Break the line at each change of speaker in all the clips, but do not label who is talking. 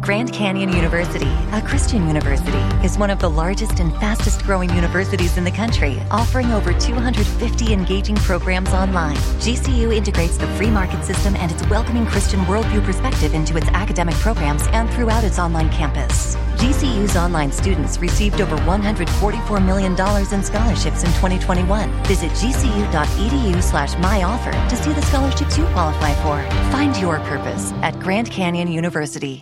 Grand Canyon University, a Christian university, is one of the largest and fastest growing universities in the country, offering over 250 engaging programs online. GCU integrates the free market system and its welcoming Christian worldview perspective into its academic programs and throughout its online campus. GCU's online students received over $144 million in scholarships in 2021. Visit gcu.edu/myoffer to see the scholarships you qualify for. Find your purpose at Grand Canyon University.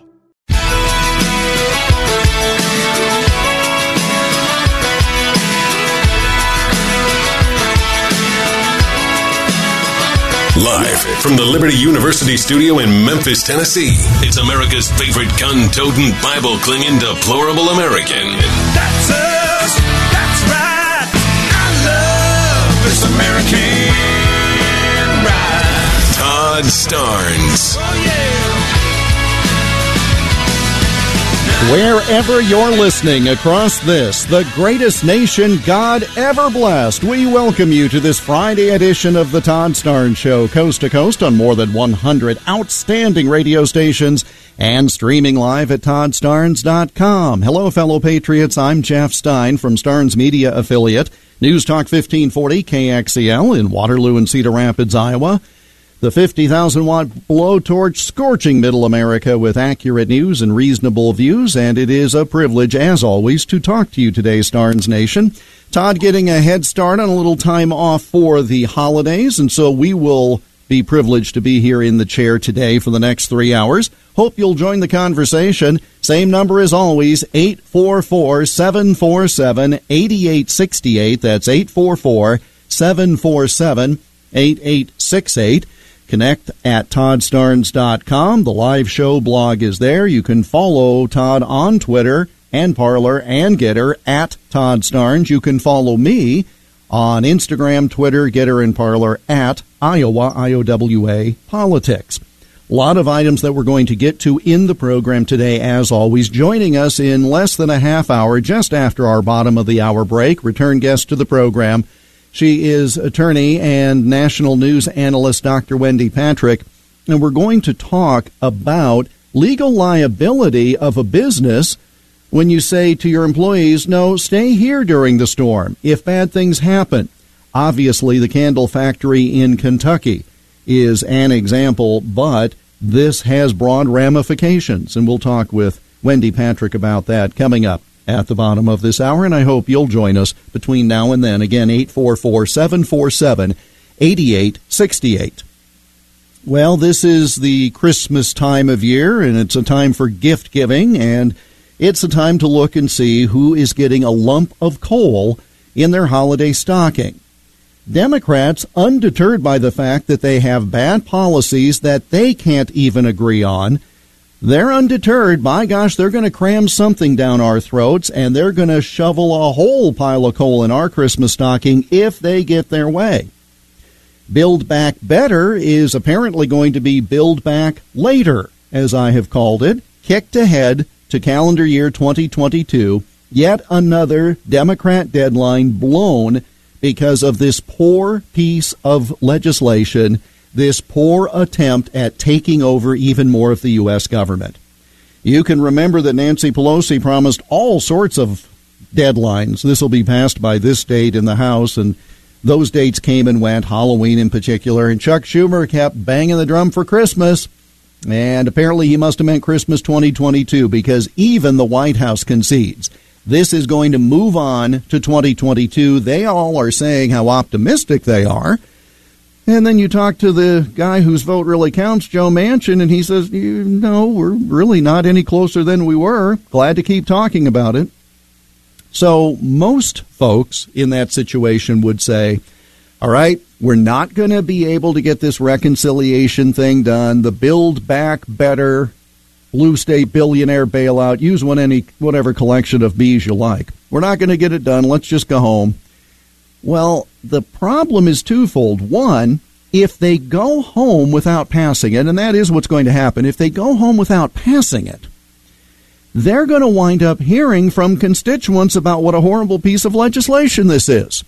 Live from the Liberty University studio in Memphis, Tennessee, it's America's favorite gun-toting, Bible-clinging, deplorable American.
That's us. That's right. I love this American ride.
Todd Starnes.
Oh, yeah.
Wherever you're listening across this, the greatest nation God ever blessed, we welcome you to this Friday edition of the Todd Starnes Show, coast to coast on more than 100 outstanding radio stations and streaming live at ToddStarnes.com. Hello, fellow patriots. I'm Jeff Stein from Starnes Media affiliate, News Talk 1540 KXEL in Waterloo and Cedar Rapids, Iowa. The 50,000-watt blowtorch scorching middle America with accurate news and reasonable views, and it is a privilege, as always, to talk to you today, Starnes Nation. Todd getting a head start on a little time off for the holidays, and so we will be privileged to be here in the chair today for the next 3 hours. Hope you'll join the conversation. Same number as always, 844-747-8868. That's 844-747-8868. Connect at ToddStarnes.com. The live show blog is there. You can follow Todd on Twitter and Parler and Getter at Todd Starnes. You can follow me on Instagram, Twitter, Getter, and Parler at Iowa, IOWA Politics. A lot of items that we're going to get to in the program today, as always. Joining us in less than a half hour, just after our bottom of the hour break, return guest to the program. She is attorney and national news analyst Dr. Wendy Patrick, and we're going to talk about legal liability of a business when you say to your employees, no, stay here during the storm if bad things happen. Obviously, the candle factory in Kentucky is an example, but this has broad ramifications, and we'll talk with Wendy Patrick about that coming up at the bottom of this hour, and I hope you'll join us between now and then. Again, 844-747-8868. Well, this is the Christmas time of year, and it's a time for gift giving, and it's a time to look and see who is getting a lump of coal in their holiday stocking. Democrats, undeterred by the fact that they have bad policies that they can't even agree on, they're undeterred. By gosh, they're going to cram something down our throats, and they're going to shovel a whole pile of coal in our Christmas stocking if they get their way. Build Back Better is apparently going to be Build Back Later, as I have called it, kicked ahead to calendar year 2022. Yet another Democrat deadline blown because of this poor piece of legislation, this poor attempt at taking over even more of the U.S. government. You can remember that Nancy Pelosi promised all sorts of deadlines. This will be passed by this date in the House, and those dates came and went, Halloween in particular, and Chuck Schumer kept banging the drum for Christmas, and apparently he must have meant Christmas 2022, because even the White House concedes this is going to move on to 2022. They all are saying how optimistic they are. And then you talk to the guy whose vote really counts, Joe Manchin, and he says, no, we're really not any closer than we were. Glad to keep talking about it. So most folks in that situation would say, all right, we're not going to be able to get this reconciliation thing done, the Build Back Better Blue State billionaire bailout, use whatever collection of B's you like. We're not going to get it done. Let's just go home. Well, the problem is twofold. One, if they go home without passing it, and that is what's going to happen, if they go home without passing it, they're going to wind up hearing from constituents about what a horrible piece of legislation this is.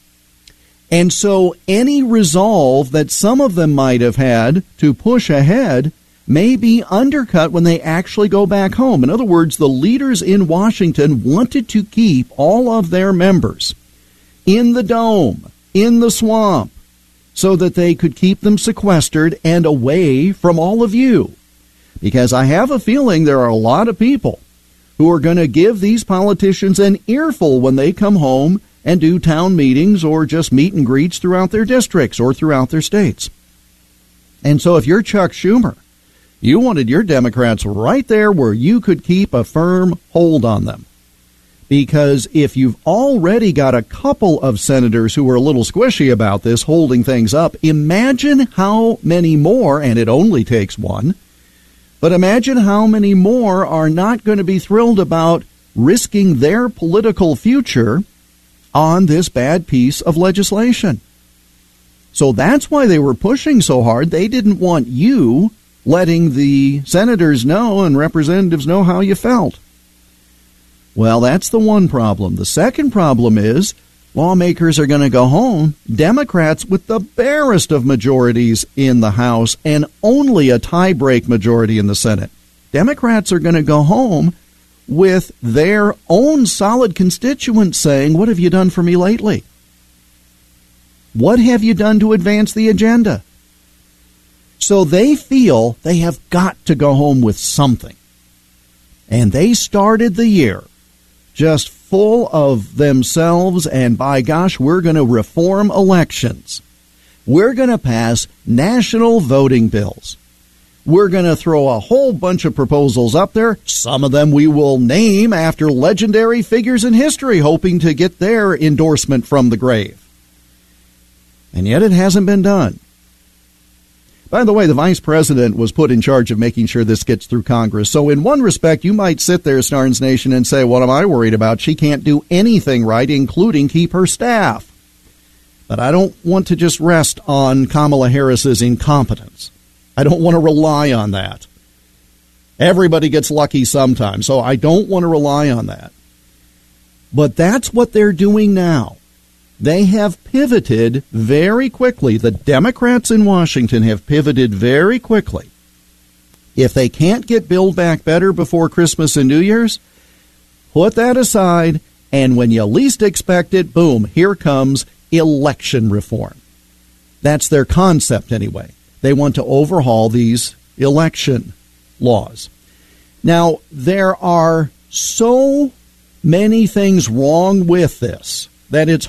And so any resolve that some of them might have had to push ahead may be undercut when they actually go back home. In other words, the leaders in Washington wanted to keep all of their members in the dome, in the swamp, so that they could keep them sequestered and away from all of you. Because I have a feeling there are a lot of people who are going to give these politicians an earful when they come home and do town meetings or just meet and greets throughout their districts or throughout their states. And so if you're Chuck Schumer, you wanted your Democrats right there where you could keep a firm hold on them. Because if you've already got a couple of senators who are a little squishy about this holding things up, imagine how many more, and it only takes one, but imagine how many more are not going to be thrilled about risking their political future on this bad piece of legislation. So that's why they were pushing so hard. They didn't want you letting the senators know and representatives know how you felt. Well, that's the one problem. The second problem is lawmakers are going to go home, Democrats with the barest of majorities in the House and only a tie-break majority in the Senate. Democrats are going to go home with their own solid constituents saying, what have you done for me lately? What have you done to advance the agenda? So they feel they have got to go home with something. And they started the year just full of themselves and, by gosh, we're going to reform elections. We're going to pass national voting bills. We're going to throw a whole bunch of proposals up there. Some of them we will name after legendary figures in history, hoping to get their endorsement from the grave. And yet it hasn't been done. By the way, the vice president was put in charge of making sure this gets through Congress. So in one respect, you might sit there, Snarns Nation, and say, what am I worried about? She can't do anything right, including keep her staff. But I don't want to just rest on Kamala Harris's incompetence. I don't want to rely on that. Everybody gets lucky sometimes, so I don't want to rely on that. But that's what they're doing now. They have pivoted very quickly. The Democrats in Washington have pivoted very quickly. If they can't get Build Back Better before Christmas and New Year's, put that aside, and when you least expect it, boom, here comes election reform. That's their concept anyway. They want to overhaul these election laws. Now, there are so many things wrong with this that it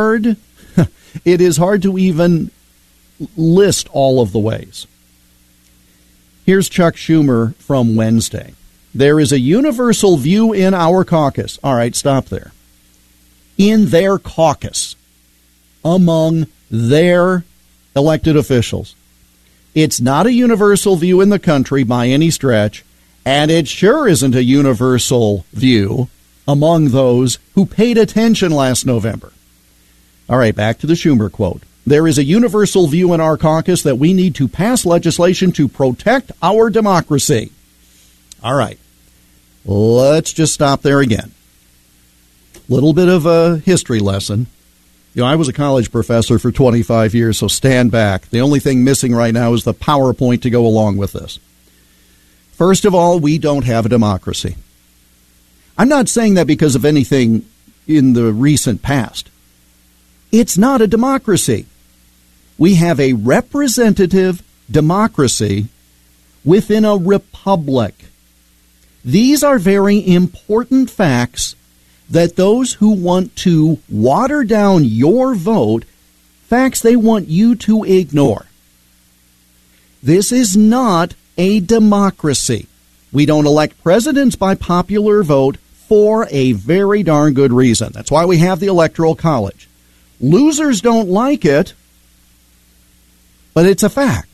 is hard to even list all of the ways. Here's Chuck Schumer from Wednesday. There is a universal view in our caucus. All right, stop there. In their caucus, among their elected officials. It's not a universal view in the country by any stretch, and it sure isn't a universal view among those who paid attention last November. All right, back to the Schumer quote. There is a universal view in our caucus that we need to pass legislation to protect our democracy. All right, let's just stop there again. Little bit of a history lesson. You know, I was a college professor for 25 years, so stand back. The only thing missing right now is the PowerPoint to go along with this. First of all, we don't have a democracy. I'm not saying that because of anything in the recent past. It's not a democracy. We have a representative democracy within a republic. These are very important facts that those who want to water down your vote, facts they want you to ignore. This is not a democracy. We don't elect presidents by popular vote for a very darn good reason. That's why we have the Electoral College. Losers don't like it, but it's a fact.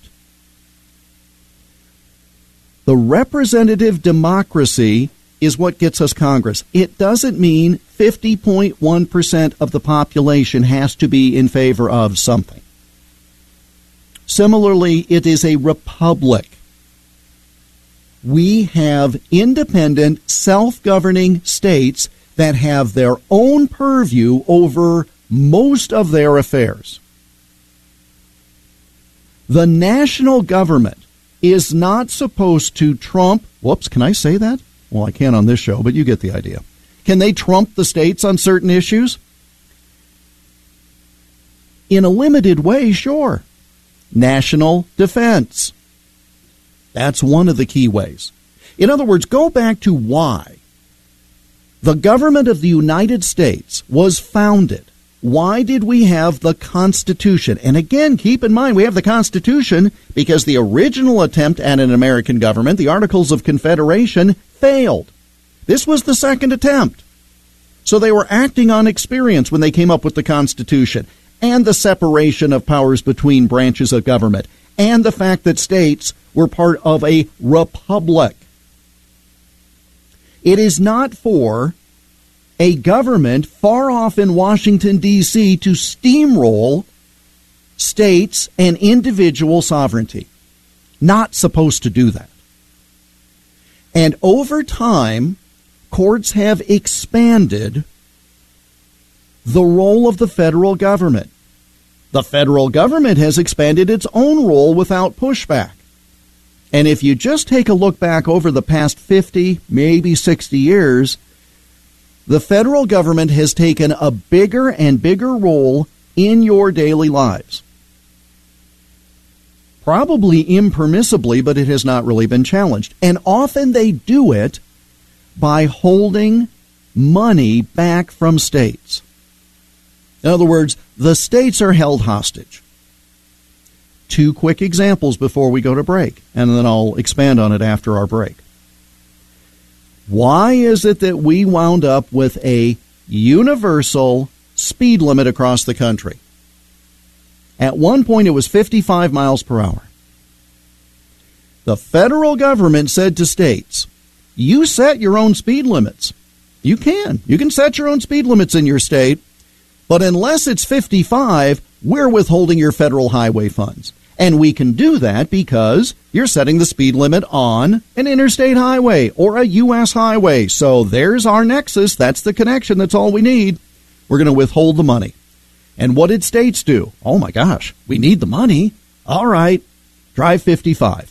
The representative democracy is what gets us Congress. It doesn't mean 50.1% of the population has to be in favor of something. Similarly, it is a republic. We have independent, self-governing states that have their own purview over most of their affairs. The national government is not supposed to trump, whoops, can I say that? Well, I can't on this show, but you get the idea. Can they trump the states on certain issues? In a limited way, sure. National defense. That's one of the key ways. In other words, go back to why the government of the United States was founded. Why did we have the Constitution? And again, keep in mind, we have the Constitution because the original attempt at an American government, the Articles of Confederation, failed. This was the second attempt. So they were acting on experience when they came up with the Constitution and the separation of powers between branches of government and the fact that states were part of a republic. It is not for a government far off in Washington, D.C. to steamroll states and individual sovereignty. Not supposed to do that. And over time, courts have expanded the role of the federal government. The federal government has expanded its own role without pushback. And if you just take a look back over the past 50, maybe 60 years, the federal government has taken a bigger and bigger role in your daily lives. Probably impermissibly, but it has not really been challenged. And often they do it by holding money back from states. In other words, the states are held hostage. Two quick examples before we go to break, and then I'll expand on it after our break. Why is it that we wound up with a universal speed limit across the country? At one point, it was 55 miles per hour. The federal government said to states, you set your own speed limits. You can set your own speed limits in your state, but unless it's 55, we're withholding your federal highway funds. And we can do that because you're setting the speed limit on an interstate highway or a U.S. highway. So there's our nexus. That's the connection. That's all we need. We're going to withhold the money. And what did states do? Oh, my gosh, we need the money. All right, drive 55.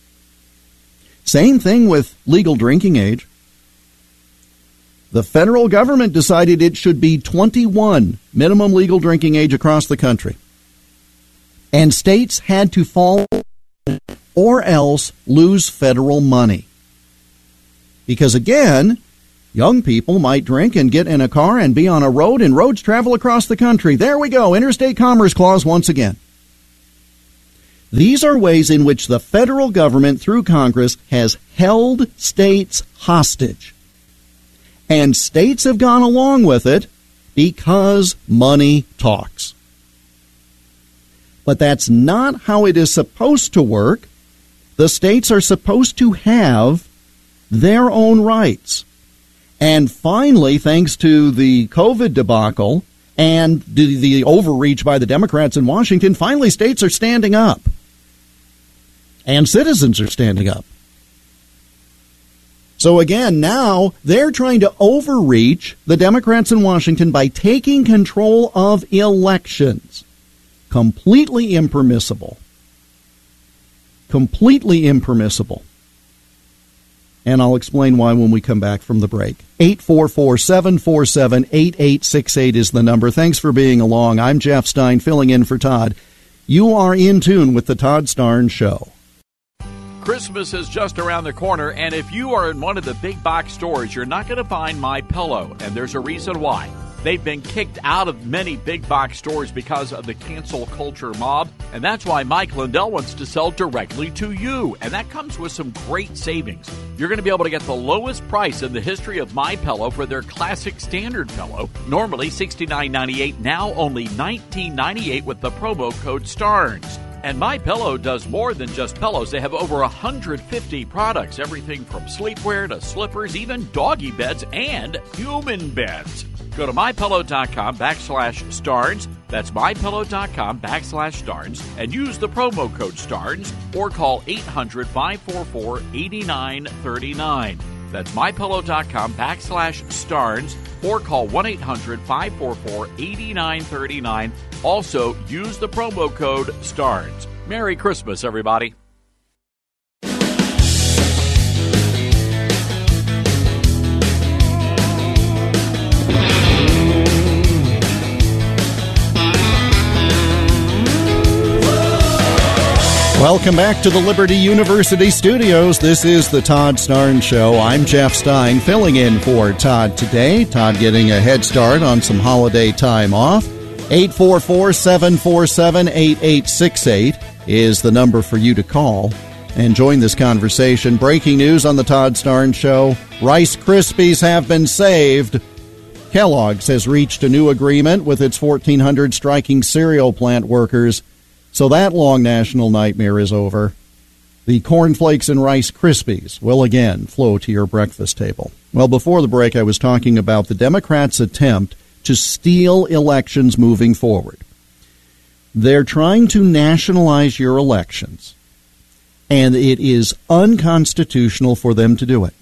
Same thing with legal drinking age. The federal government decided it should be 21 minimum legal drinking age across the country. And states had to follow or else lose federal money. Because again, young people might drink and get in a car and be on a road, and roads travel across the country. There we go, Interstate Commerce Clause once again. These are ways in which the federal government, through Congress, has held states hostage. And states have gone along with it because money talks. But that's not how it is supposed to work. The states are supposed to have their own rights. And finally, thanks to the COVID debacle and the overreach by the Democrats in Washington, finally states are standing up. And citizens are standing up. So again, now they're trying to overreach the Democrats in Washington by taking control of elections. Completely impermissible. Completely impermissible. And I'll explain why when we come back from the break. 844-747-8868 is the number. Thanks for being along. I'm Jeff Stein, filling in for Todd. You are in tune with the Todd Starnes Show.
Christmas is just around the corner, and if you are in one of the big box stores, you're not going to find MyPillow, and there's a reason why. They've been kicked out of many big box stores because of the cancel culture mob, and that's why Mike Lindell wants to sell directly to you, and that comes with some great savings. You're going to be able to get the lowest price in the history of MyPillow for their classic standard pillow, normally $69.98, now only $19.98 with the promo code STARNS. And MyPillow does more than just pillows. They have over 150 products, everything from sleepwear to slippers, even doggy beds and human beds. Go to MyPillow.com/Starnes. That's MyPillow.com/Starnes and use the promo code STARNS or call 800-544-8939. That's MyPillow.com/Starnes or call 1-800-544-8939. Also, use the promo code STARNS. Merry Christmas, everybody.
Welcome back to the Liberty University studios. This is the Todd Starnes Show. I'm Jeff Stein, filling in for Todd today. Todd getting a head start on some holiday time off. 844-747-8868 is the number for you to call and join this conversation. Breaking news on the Todd Starnes Show. Rice Krispies have been saved. Kellogg's has reached a new agreement with its 1,400 striking cereal plant workers. So that long national nightmare is over. The cornflakes and Rice Krispies will again flow to your breakfast table. Well, before the break, I was talking about the Democrats' attempt to steal elections moving forward. They're trying to nationalize your elections, and it is unconstitutional for them to do it.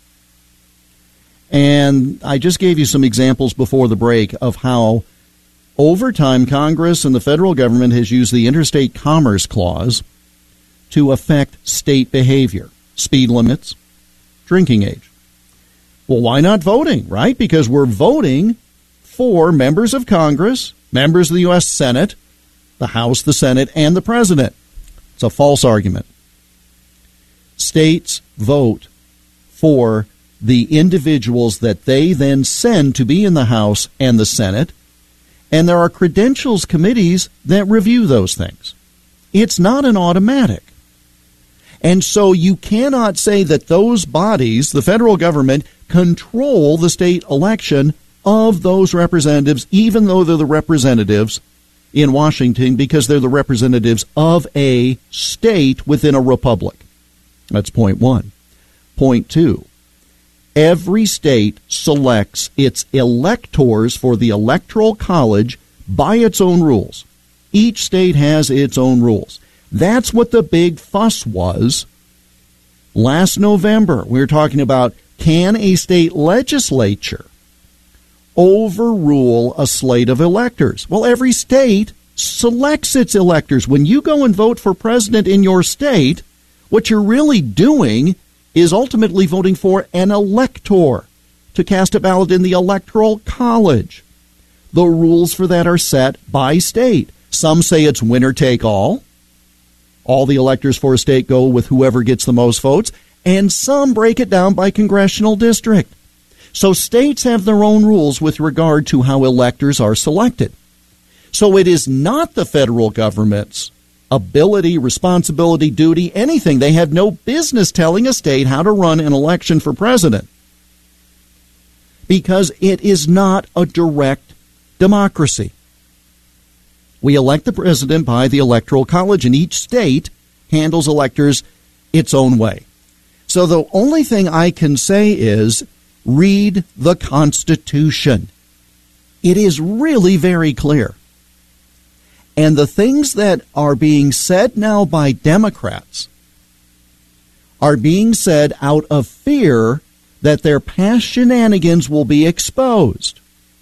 And I just gave you some examples before the break of how over time, Congress and the federal government has used the Interstate Commerce Clause to affect state behavior, speed limits, drinking age. Well, why not voting, right? Because we're voting for members of Congress, members of the U.S. Senate, the House, the Senate, and the President. It's a false argument. States vote for the individuals that they then send to be in the House and the Senate. And there are credentials committees that review those things. It's not an automatic. And so you cannot say that those bodies, the federal government, control the state election of those representatives, even though they're the representatives in Washington, because they're the representatives of a state within a republic. That's point one. Point two. Every state selects its electors for the Electoral College by its own rules. Each state has its own rules. That's what the big fuss was last November. We were talking about, can a state legislature overrule a slate of electors? Well, every state selects its electors. When you go and vote for president in your state, what you're really doing is ultimately voting for an elector to cast a ballot in the Electoral College. The rules for that are set by state. Some say it's winner take all. All the electors for a state go with whoever gets the most votes. And some break it down by congressional district. So states have their own rules with regard to how electors are selected. So it is not the federal government's ability, responsibility, duty, anything. They have no business telling a state how to run an election for president, because it is not a direct democracy. We elect the president by the Electoral College, and each state handles electors its own way. So the only thing I can say is read the Constitution. It is really very clear. And the things that are being said now by Democrats are being said out of fear that their past shenanigans will be exposed.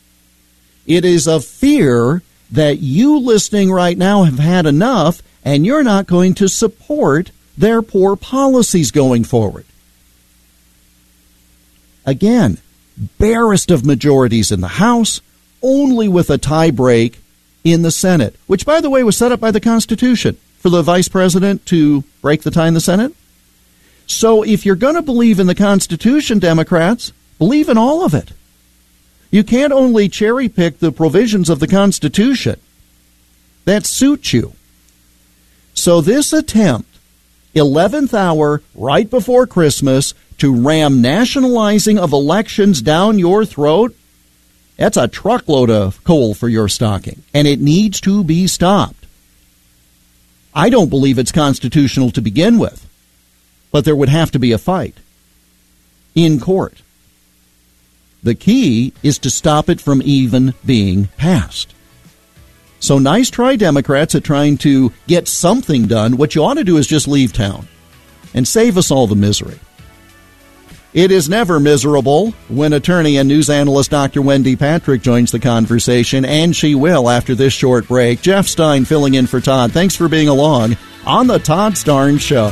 It is a fear that you listening right now have had enough, and you're not going to support their poor policies going forward. Again, barest of majorities in the House, only with a tie break in the Senate, which, by the way, was set up by the Constitution for the vice president to break the tie in the Senate. So if you're going to believe in the Constitution, Democrats, believe in all of it. You can't only cherry pick the provisions of the Constitution that suit you. So this attempt, 11th hour, right before Christmas, to ram nationalizing of elections down your throat, that's a truckload of coal for your stocking, and it needs to be stopped. I don't believe it's constitutional to begin with, but there would have to be a fight in court. The key is to stop it from even being passed. So nice try, Democrats, at trying to get something done. What you ought to do is just leave town and save us all the misery. It is never miserable when attorney and news analyst Dr. Wendy Patrick joins the conversation, and she will after this short break. Jeff Stein filling in for Todd. Thanks for being along on the Todd Starnes Show.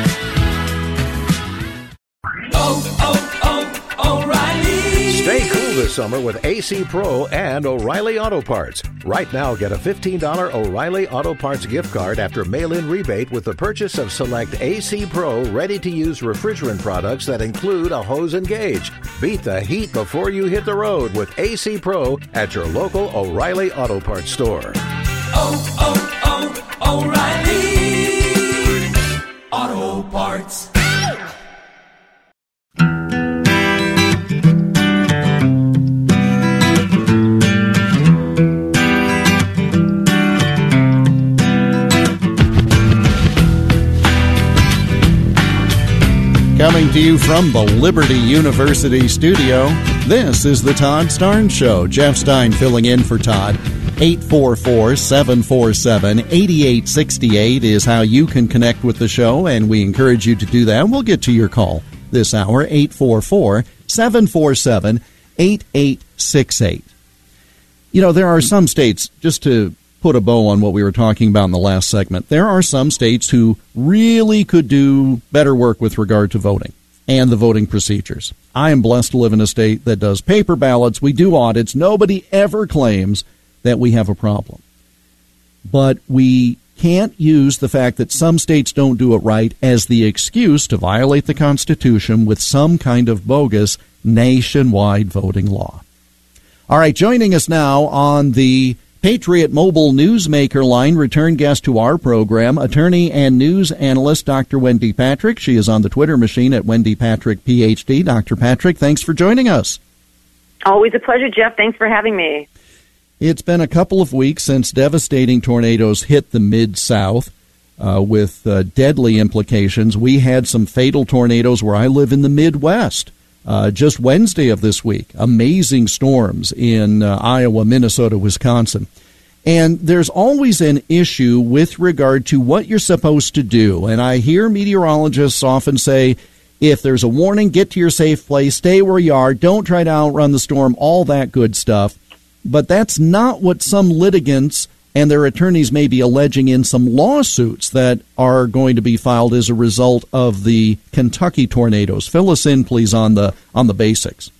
O'Reilly.
Stay cool this summer with AC Pro and O'Reilly Auto Parts. Right now, get a $15 O'Reilly Auto Parts gift card after mail-in rebate with the purchase of select AC Pro ready-to-use refrigerant products that include a hose and gauge. Beat the heat before you hit the road with AC Pro at your local O'Reilly Auto Parts store.
O'Reilly Auto Parts.
Coming to you from the Liberty University studio, this is the Todd Starnes Show. Jeff Stein filling in for Todd. 844-747-8868 is how you can connect with the show, and we encourage you to do that. We'll get to your call this hour, 844-747-8868. You know, there are some states, just to put a bow on what we were talking about in the last segment, there are some states who really could do better work with regard to voting and the voting procedures. I am blessed to live in a state that does paper ballots. We do audits. Nobody ever claims that we have a problem. But we can't use the fact that some states don't do it right as the excuse to violate the Constitution with some kind of bogus nationwide voting law. All right, joining us now on the Patriot Mobile Newsmaker line, return guest to our program, attorney and news analyst Dr. Wendy Patrick. She is on the Twitter machine at Wendy Patrick, PhD. Dr. Patrick, thanks for joining us.
Always a pleasure, Jeff. Thanks for having me.
It's been a couple of weeks since devastating tornadoes hit the Mid-South with deadly implications. We had some fatal tornadoes where I live in the Midwest. Just Wednesday of this week, amazing storms in Iowa, Minnesota, Wisconsin. And there's always an issue with regard to what you're supposed to do. And I hear meteorologists often say, if there's a warning, get to your safe place, stay where you are, don't try to outrun the storm, all that good stuff. But that's not what some litigants and their attorneys may be alleging in some lawsuits that are going to be filed as a result of the Kentucky tornadoes. Fill us in, please, on the basics.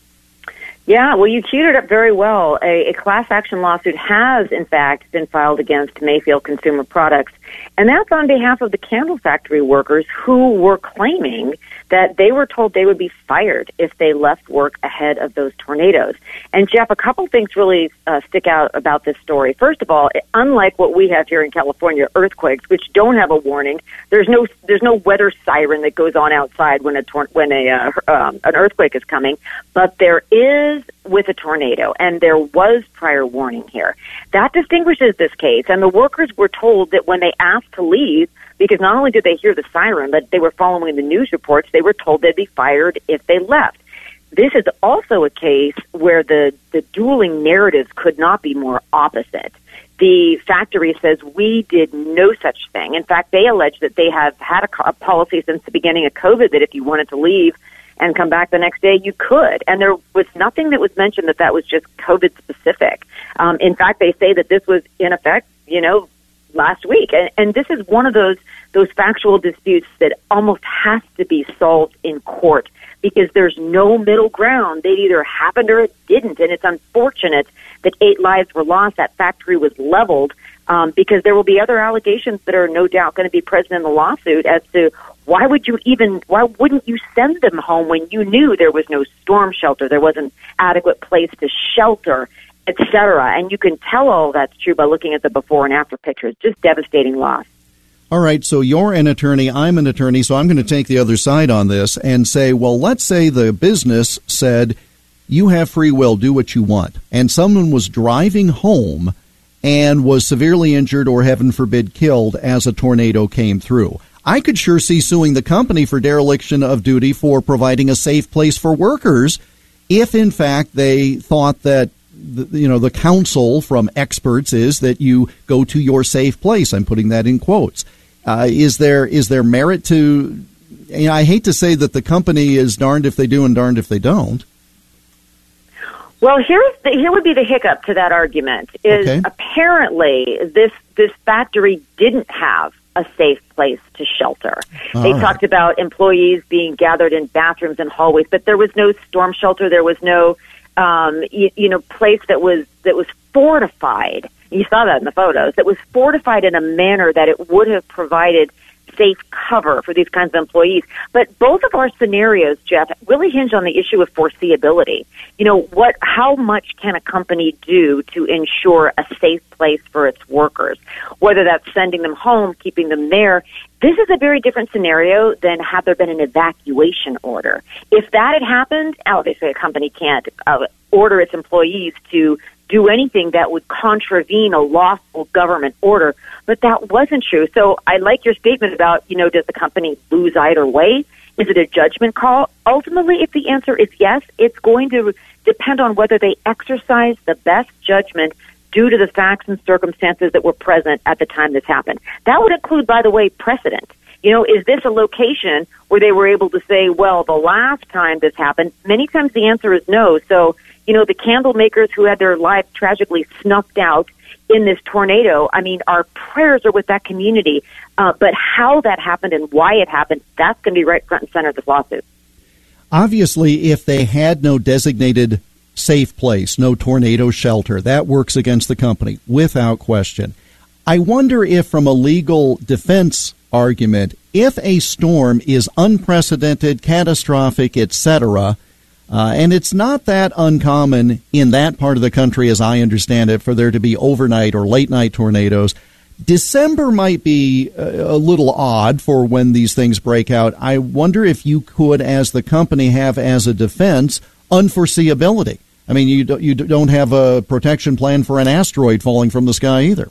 Yeah, well, you queued it up very well. A class action lawsuit has, in fact, been filed against Mayfield Consumer Products, and that's on behalf of the candle factory workers who were claiming that they were told they would be fired if they left work ahead of those tornadoes. And, Jeff, a couple things really stick out about this story. First of all, unlike what we have here in California, earthquakes, which don't have a warning, there's no weather siren that goes on outside when an earthquake is coming, but there is with a tornado, and there was prior warning here. That distinguishes this case, and the workers were told that when they asked to leave, because not only did they hear the siren, but they were following the news reports, they were told they'd be fired if they left. This is also a case where the dueling narratives could not be more opposite. The factory says we did no such thing. In fact, they allege that they have had a policy since the beginning of COVID that if you wanted to leave and come back the next day, you could. And there was nothing that was mentioned that was just COVID specific. In fact, they say that this was in effect, last week. And this is one of those factual disputes that almost has to be solved in court because there's no middle ground. They either happened or it didn't. And it's unfortunate that 8 lives were lost. That factory was leveled because there will be other allegations that are no doubt going to be present in the lawsuit as to why wouldn't you send them home when you knew there was no storm shelter, there wasn't adequate place to shelter, etc. And you can tell all that's true by looking at the before and after pictures. Just devastating loss.
All right, so you're an attorney, I'm an attorney, so I'm going to take the other side on this and say, well, let's say the business said, you have free will, do what you want, and someone was driving home and was severely injured or, heaven forbid, killed as a tornado came through. I could sure see suing the company for dereliction of duty for providing a safe place for workers if, in fact, they thought that the counsel from experts is that you go to your safe place. I'm putting that in quotes. Is there merit to? I hate to say that the company is darned if they do and darned if they don't.
Well, here would be the hiccup to that argument. Apparently this factory didn't have a safe place to shelter. They talked about employees being gathered in bathrooms and hallways, but there was no storm shelter. There was no place that was fortified. You saw that in the photos. That was fortified in a manner that it would have provided safe cover for these kinds of employees. But both of our scenarios, Jeff, really hinge on the issue of foreseeability. How much can a company do to ensure a safe place for its workers? Whether that's sending them home, keeping them there. This is a very different scenario than had there been an evacuation order. If that had happened, obviously a company can't order its employees to do anything that would contravene a lawful government order, but that wasn't true. So I like your statement about, does the company lose either way? Is it a judgment call? Ultimately, if the answer is yes, it's going to depend on whether they exercise the best judgment due to the facts and circumstances that were present at the time this happened. That would include, by the way, precedent. Is this a location where they were able to say, well, the last time this happened? Many times the answer is no. So, the candle makers who had their lives tragically snuffed out in this tornado, our prayers are with that community. But how that happened and why it happened, that's going to be right front and center of this lawsuit.
Obviously, if they had no designated safe place, no tornado shelter, that works against the company, without question. I wonder if, from a legal defense argument, if a storm is unprecedented, catastrophic, etc., and it's not that uncommon in that part of the country, as I understand it, for there to be overnight or late-night tornadoes, December might be a little odd for when these things break out. I wonder if you could, as the company, have as a defense unforeseeability. You don't have a protection plan for an asteroid falling from the sky either.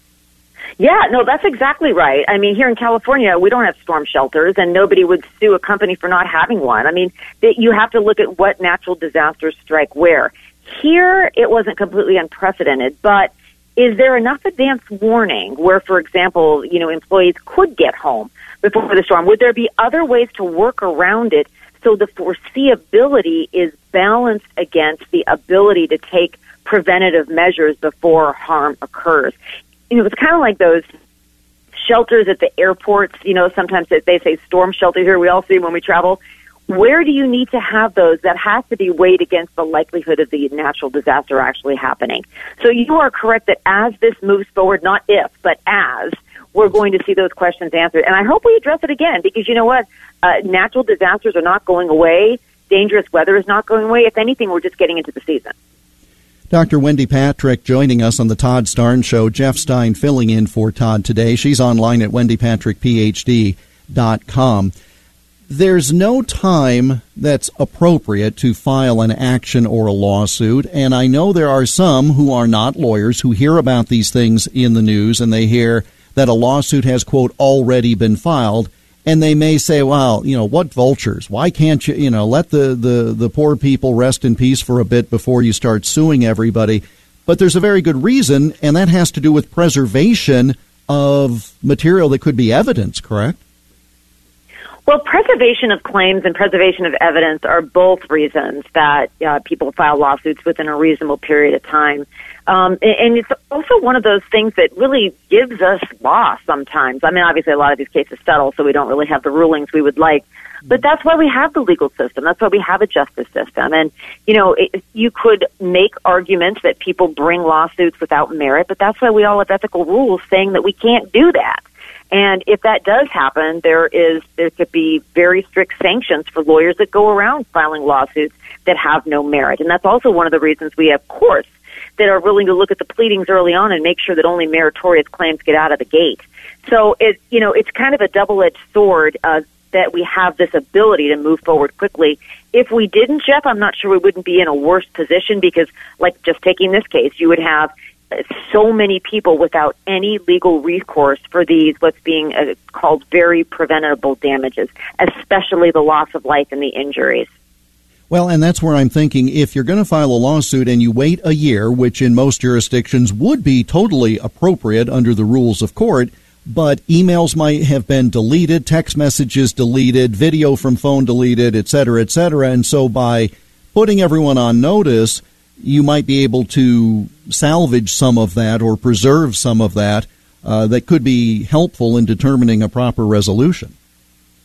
Yeah, no, that's exactly right. Here in California, we don't have storm shelters, and nobody would sue a company for not having one. You have to look at what natural disasters strike where. Here, it wasn't completely unprecedented, but is there enough advance warning where, for example, employees could get home before the storm? Would there be other ways to work around it so the foreseeability is balanced against the ability to take preventative measures before harm occurs? It's kind of like those shelters at the airports. Sometimes they say storm shelter here. We all see them when we travel. Where do you need to have those? That has to be weighed against the likelihood of the natural disaster actually happening. So you are correct that as this moves forward, not if, but as, we're going to see those questions answered. And I hope we address it again, because you know what? Natural disasters are not going away. Dangerous weather is not going away. If anything, we're just getting into the season.
Dr. Wendy Patrick joining us on the Todd Starnes Show. Jeff Stein filling in for Todd today. She's online at wendypatrickphd.com. There's no time that's appropriate to file an action or a lawsuit, and I know there are some who are not lawyers who hear about these things in the news, and they hear that a lawsuit has, quote, already been filed, and they may say, well, what vultures? Why can't you, let the poor people rest in peace for a bit before you start suing everybody? But there's a very good reason, and that has to do with preservation of material that could be evidence, correct?
Well, preservation of claims and preservation of evidence are both reasons that people file lawsuits within a reasonable period of time. And it's also one of those things that really gives us loss sometimes. Obviously, a lot of these cases settle, so we don't really have the rulings we would like. But that's why we have the legal system. That's why we have a justice system. And, you could make arguments that people bring lawsuits without merit, but that's why we all have ethical rules saying that we can't do that. And if that does happen, there could be very strict sanctions for lawyers that go around filing lawsuits that have no merit. And that's also one of the reasons we have courts that are willing to look at the pleadings early on and make sure that only meritorious claims get out of the gate. So it's kind of a double-edged sword that we have this ability to move forward quickly. If we didn't, Jeff, I'm not sure we wouldn't be in a worse position, because, like just taking this case, you would have so many people without any legal recourse for these what's being called very preventable damages, especially the loss of life and the injuries.
Well, and that's where I'm thinking, if you're going to file a lawsuit and you wait a year, which in most jurisdictions would be totally appropriate under the rules of court, but emails might have been deleted, text messages deleted, video from phone deleted, et cetera, and so by putting everyone on notice, you might be able to salvage some of that or preserve some of that that could be helpful in determining a proper resolution.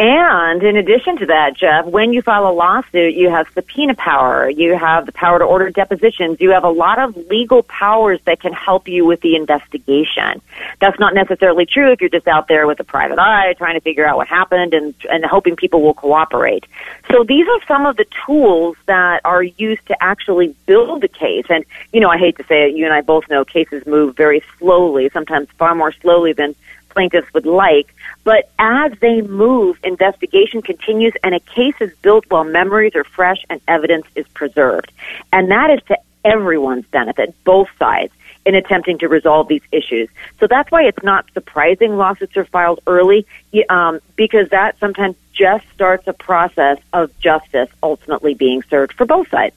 And in addition to that, Jeff, when you file a lawsuit, you have subpoena power. You have the power to order depositions. You have a lot of legal powers that can help you with the investigation. That's not necessarily true if you're just out there with a private eye trying to figure out what happened and hoping people will cooperate. So these are some of the tools that are used to actually build a case. And, I hate to say it, you and I both know cases move very slowly, sometimes far more slowly than plaintiffs would like. But as they move, investigation continues and a case is built while memories are fresh and evidence is preserved. And that is to everyone's benefit, both sides, in attempting to resolve these issues. So that's why it's not surprising lawsuits are filed early, because that sometimes just starts a process of justice ultimately being served for both sides.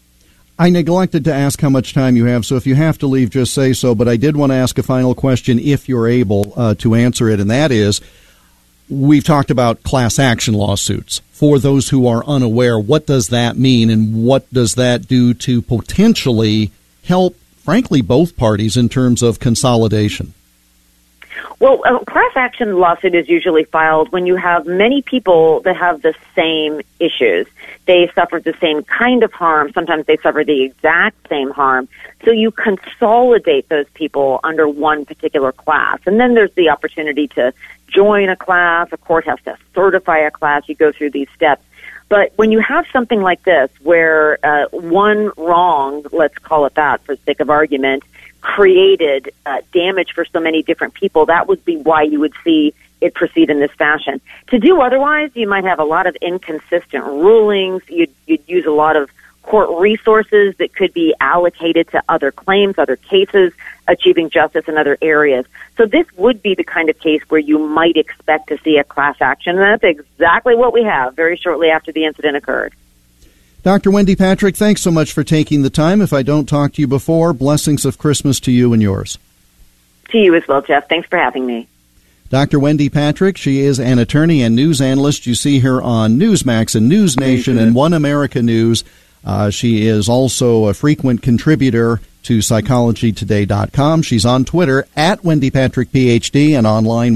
I neglected to ask how much time you have, so if you have to leave, just say so. But I did want to ask a final question, if you're able to answer it, and that is, we've talked about class action lawsuits. For those who are unaware, what does that mean, and what does that do to potentially help, frankly, both parties in terms of consolidation?
Well, a class action lawsuit is usually filed when you have many people that have the same issues. They suffered the same kind of harm. Sometimes they suffer the exact same harm. So you consolidate those people under one particular class. And then there's the opportunity to join a class. A court has to certify a class. You go through these steps. But when you have something like this where one wrong, let's call it that for the sake of argument, created damage for so many different people, that would be why you would see it proceed in this fashion. To do otherwise, you might have a lot of inconsistent rulings. You'd use a lot of court resources that could be allocated to other claims, other cases, achieving justice in other areas. So this would be the kind of case where you might expect to see a class action, and that's exactly what we have very shortly after the incident occurred.
Dr. Wendy Patrick, thanks so much for taking the time. If I don't talk to you before, blessings of Christmas to you and yours.
To you as well, Jeff. Thanks for having me.
Dr. Wendy Patrick, she is an attorney and news analyst. You see her on Newsmax and News Nation and One America News. She is also a frequent contributor to PsychologyToday.com. She's on Twitter at Wendy Patrick PhD and online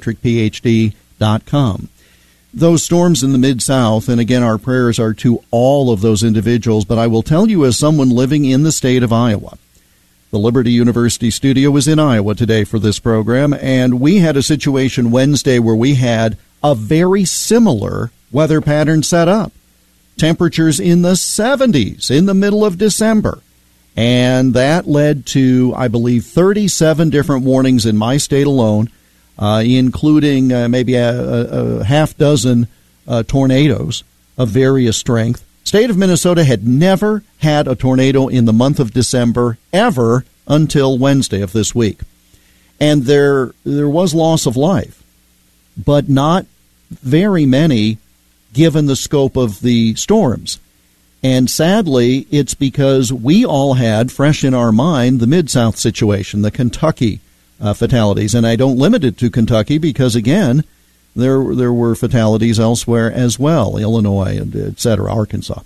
WendyPatrickPhD.com. Those storms in the Mid-South, and again, our prayers are to all of those individuals, but I will tell you as someone living in the state of Iowa, the Liberty University studio was in Iowa today for this program, and we had a situation Wednesday where we had a very similar weather pattern set up. Temperatures in the 70s in the middle of December. And that led to, I believe, 37 different warnings in my state alone, including maybe a half dozen tornadoes of various strength. State of Minnesota had never had a tornado in the month of December ever until Wednesday of this week. And there was loss of life, but not very many given the scope of the storms. And sadly, it's because we all had fresh in our mind the Mid-South situation, the Kentucky fatalities. And I don't limit it to Kentucky because, again, there were fatalities elsewhere as well, Illinois, and et cetera, Arkansas.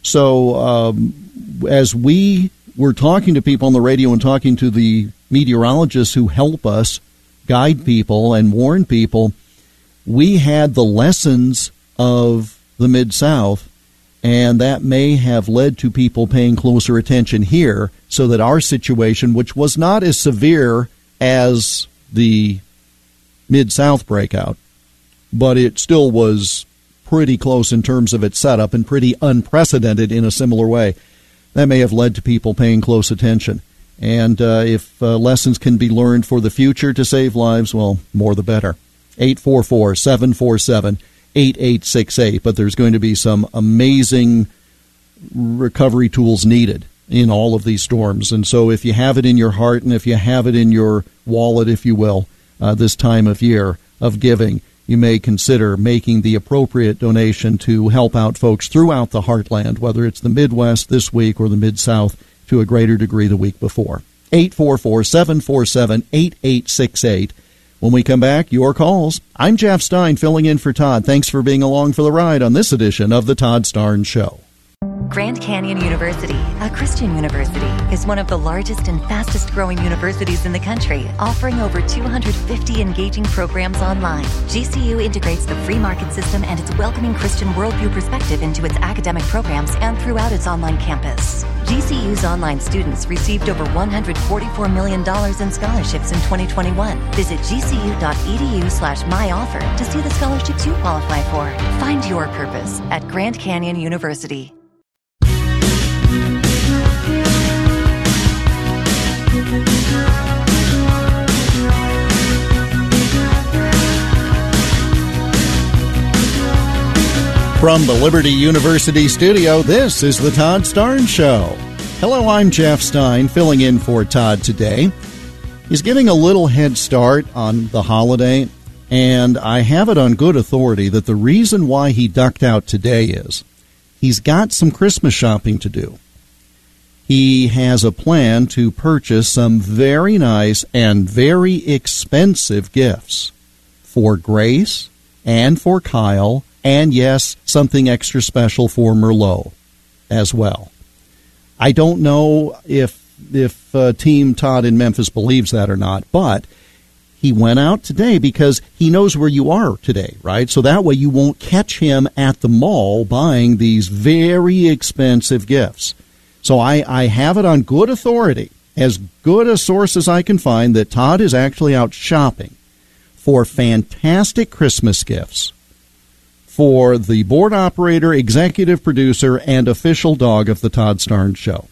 So as we were talking to people on the radio and talking to the meteorologists who help us guide people and warn people, we had the lessons of the Mid-South, and that may have led to people paying closer attention here so that our situation, which was not as severe as the Mid-South breakout, but it still was pretty close in terms of its setup and pretty unprecedented in a similar way. That may have led to people paying close attention. And if lessons can be learned for the future to save lives, well, more the better. 844-747-8868. But there's going to be some amazing recovery tools needed in all of these storms. And so if you have it in your heart and if you have it in your wallet, if you will, this time of year of giving, you may consider making the appropriate donation to help out folks throughout the heartland, whether it's the Midwest this week or the Mid-South to a greater degree the week before. 844-747-8868. When we come back, your calls. I'm Jeff Stein, filling in for Todd. Thanks for being along for the ride on this edition of the Todd Starnes Show.
Grand Canyon University, a Christian university, is one of the largest and fastest growing universities in the country, offering over 250 engaging programs online. GCU integrates the free market system and its welcoming Christian worldview perspective into its academic programs and throughout its online campus. GCU's online students received over $144 million in scholarships in 2021. Visit gcu.edu/myoffer to see the scholarships you qualify for. Find your purpose at Grand Canyon University.
From the Liberty University studio, this is the Todd Starnes Show. Hello, I'm Jeff Stein, filling in for Todd today. He's getting a little head start on the holiday, and I have it on good authority that the reason why he ducked out today is he's got some Christmas shopping to do. He has a plan to purchase some very nice and very expensive gifts for Grace and for Kyle, and yes, something extra special for Merlot as well. I don't know if Team Todd in Memphis believes that or not, but he went out today because he knows where you are today, right? So that way you won't catch him at the mall buying these very expensive gifts. So I have it on good authority, as good a source as I can find, that Todd is actually out shopping for fantastic Christmas gifts for the board operator, executive producer, and official dog of the Todd Starnes Show.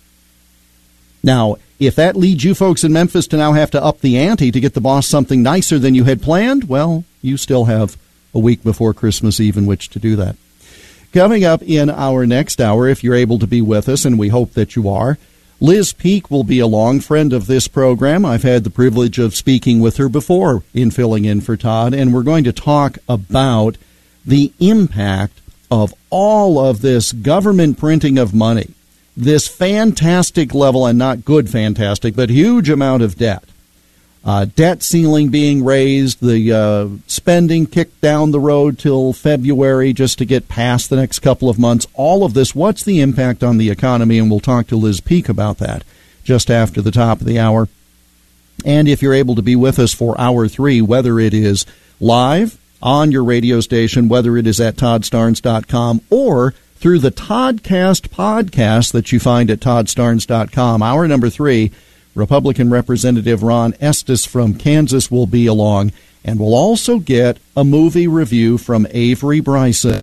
Now, if that leads you folks in Memphis to now have to up the ante to get the boss something nicer than you had planned, well, you still have a week before Christmas Eve in which to do that. Coming up in our next hour, if you're able to be with us, and we hope that you are, Liz Peek will be along, friend of this program. I've had the privilege of speaking with her before in filling in for Todd, and we're going to talk about the impact of all of this government printing of money, this fantastic level, and not good fantastic, but huge amount of debt. Debt ceiling being raised, the spending kicked down the road till February just to get past the next couple of months. All of this, what's the impact on the economy? And we'll talk to Liz Peek about that just after the top of the hour. And if you're able to be with us for Hour 3, whether it is live on your radio station, whether it is at ToddStarnes.com or through the Toddcast podcast that you find at ToddStarnes.com. Hour number 3, Republican Representative Ron Estes from Kansas will be along, and we'll also get a movie review from Avery Bryson.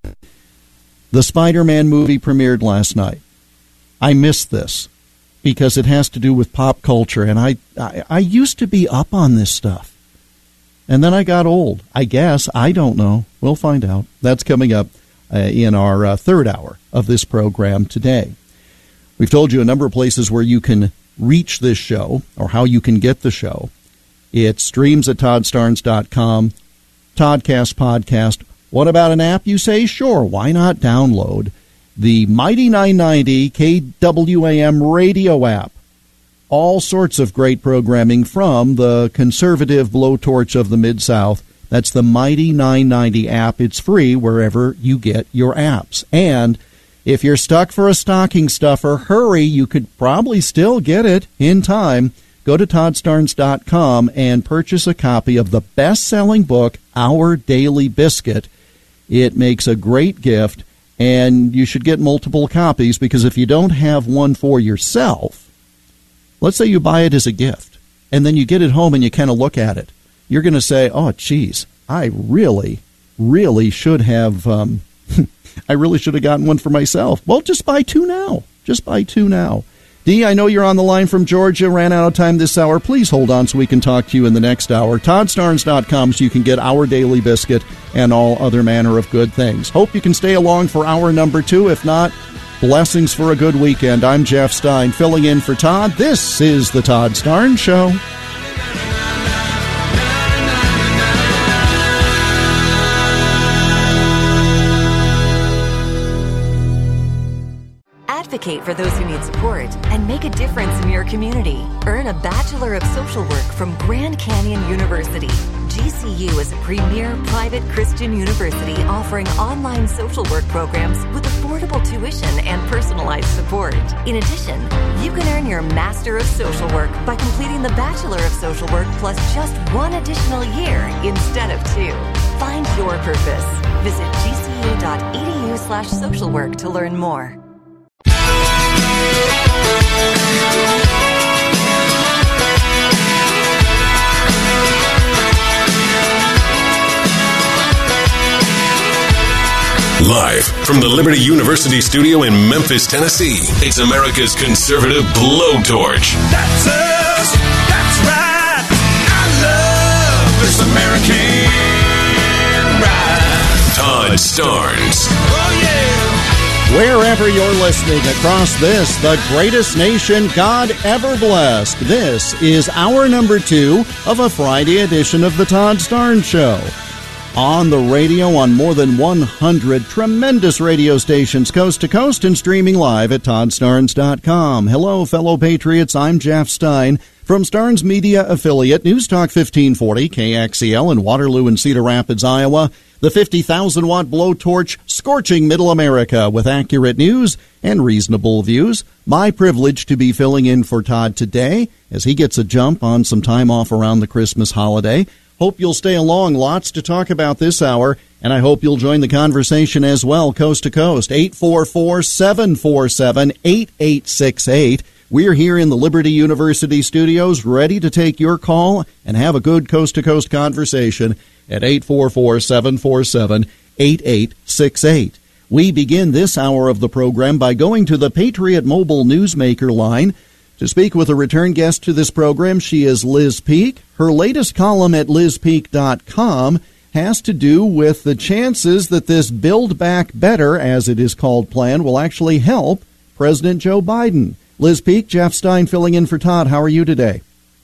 The Spider-Man movie premiered last night. I missed this because it has to do with pop culture, and I used to be up on this stuff. And then I got old, I guess. I don't know. We'll find out. That's coming up in our third hour of this program today. We've told you a number of places where you can reach this show or how you can get the show. It streams at ToddStarnes.com, Toddcast podcast. What about an app, you say? Sure, why not download the Mighty 990 KWAM radio app. All sorts of great programming from the conservative blowtorch of the Mid-South. That's the Mighty 990 app. It's free wherever you get your apps. And if you're stuck for a stocking stuffer, hurry. You could probably still get it in time. Go to ToddStarnes.com and purchase a copy of the best-selling book, Our Daily Biscuit. It makes a great gift, and you should get multiple copies because if you don't have one for yourself, let's say you buy it as a gift, and then you get it home and you kind of look at it. You're going to say, oh, geez, I really should have I really should have gotten one for myself. Well, just buy two now. Just buy two now. Dee, I know you're on the line from Georgia. Ran out of time this hour. Please hold on so we can talk to you in the next hour. ToddStarnes.com so you can get Our Daily Biscuit and all other manner of good things. Hope you can stay along for hour number 2. If not, blessings for a good weekend. I'm Jeff Stein, filling in for Todd. This is the Todd Starnes Show.
Advocate for those who need support and make a difference in your community. Earn a Bachelor of Social Work from Grand Canyon University. GCU is a premier private Christian university offering online social work programs with affordable tuition and personalized support. In addition, you can earn your Master of Social Work by completing the Bachelor of Social Work plus just 1 additional year instead of 2. Find your purpose. Visit gcu.edu/socialwork to learn more.
Live from the Liberty University studio in Memphis, Tennessee, it's America's conservative blowtorch.
That's us. That's right. I love this American ride.
Todd Starnes.
Oh, yeah.
Wherever you're listening across this, the greatest nation God ever blessed, this is hour number 2 of a Friday edition of the Todd Starnes Show. On the radio on more than 100 tremendous radio stations coast to coast and streaming live at ToddStarnes.com. Hello, fellow patriots. I'm Jeff Stein from Starnes Media affiliate News Talk 1540 KXEL in Waterloo and Cedar Rapids, Iowa. The 50,000-watt blowtorch scorching Middle America with accurate news and reasonable views. My privilege to be filling in for Todd today as he gets a jump on some time off around the Christmas holiday. Hope you'll stay along. Lots to talk about this hour, and I hope you'll join the conversation as well, coast to coast. 844-747-8868. We're here in the Liberty University studios, ready to take your call and have a good coast-to-coast conversation at 844-747-8868. We begin this hour of the program by going to the Patriot Mobile Newsmaker line. To speak with a return guest to this program, she is Liz Peek. Her latest column at lizpeek.com has to do with the chances that this Build Back Better, as it is called, plan will actually help President Joe Biden. Liz Peek, Jeff Stein filling in for Todd. How are you today?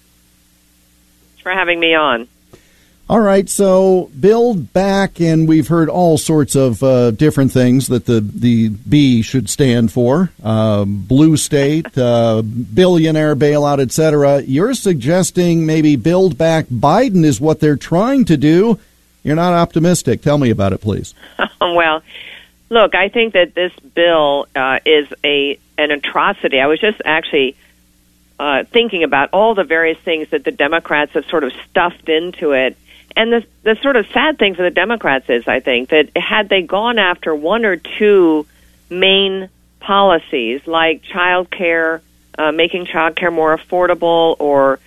Thanks for having me on.
All right, so Build Back, and we've heard all sorts of different things that the B should stand for. Blue state, billionaire bailout, etc. You're suggesting maybe Build Back Biden is what they're trying to do. You're not optimistic. Tell me about it, please.
Well, look, I think that this bill is an atrocity. I was just actually thinking about all the various things that the Democrats have sort of stuffed into it. And the sort of sad thing for the Democrats is, I think, that had they gone after 1 or 2 main policies, like child care, making child care more affordable, or,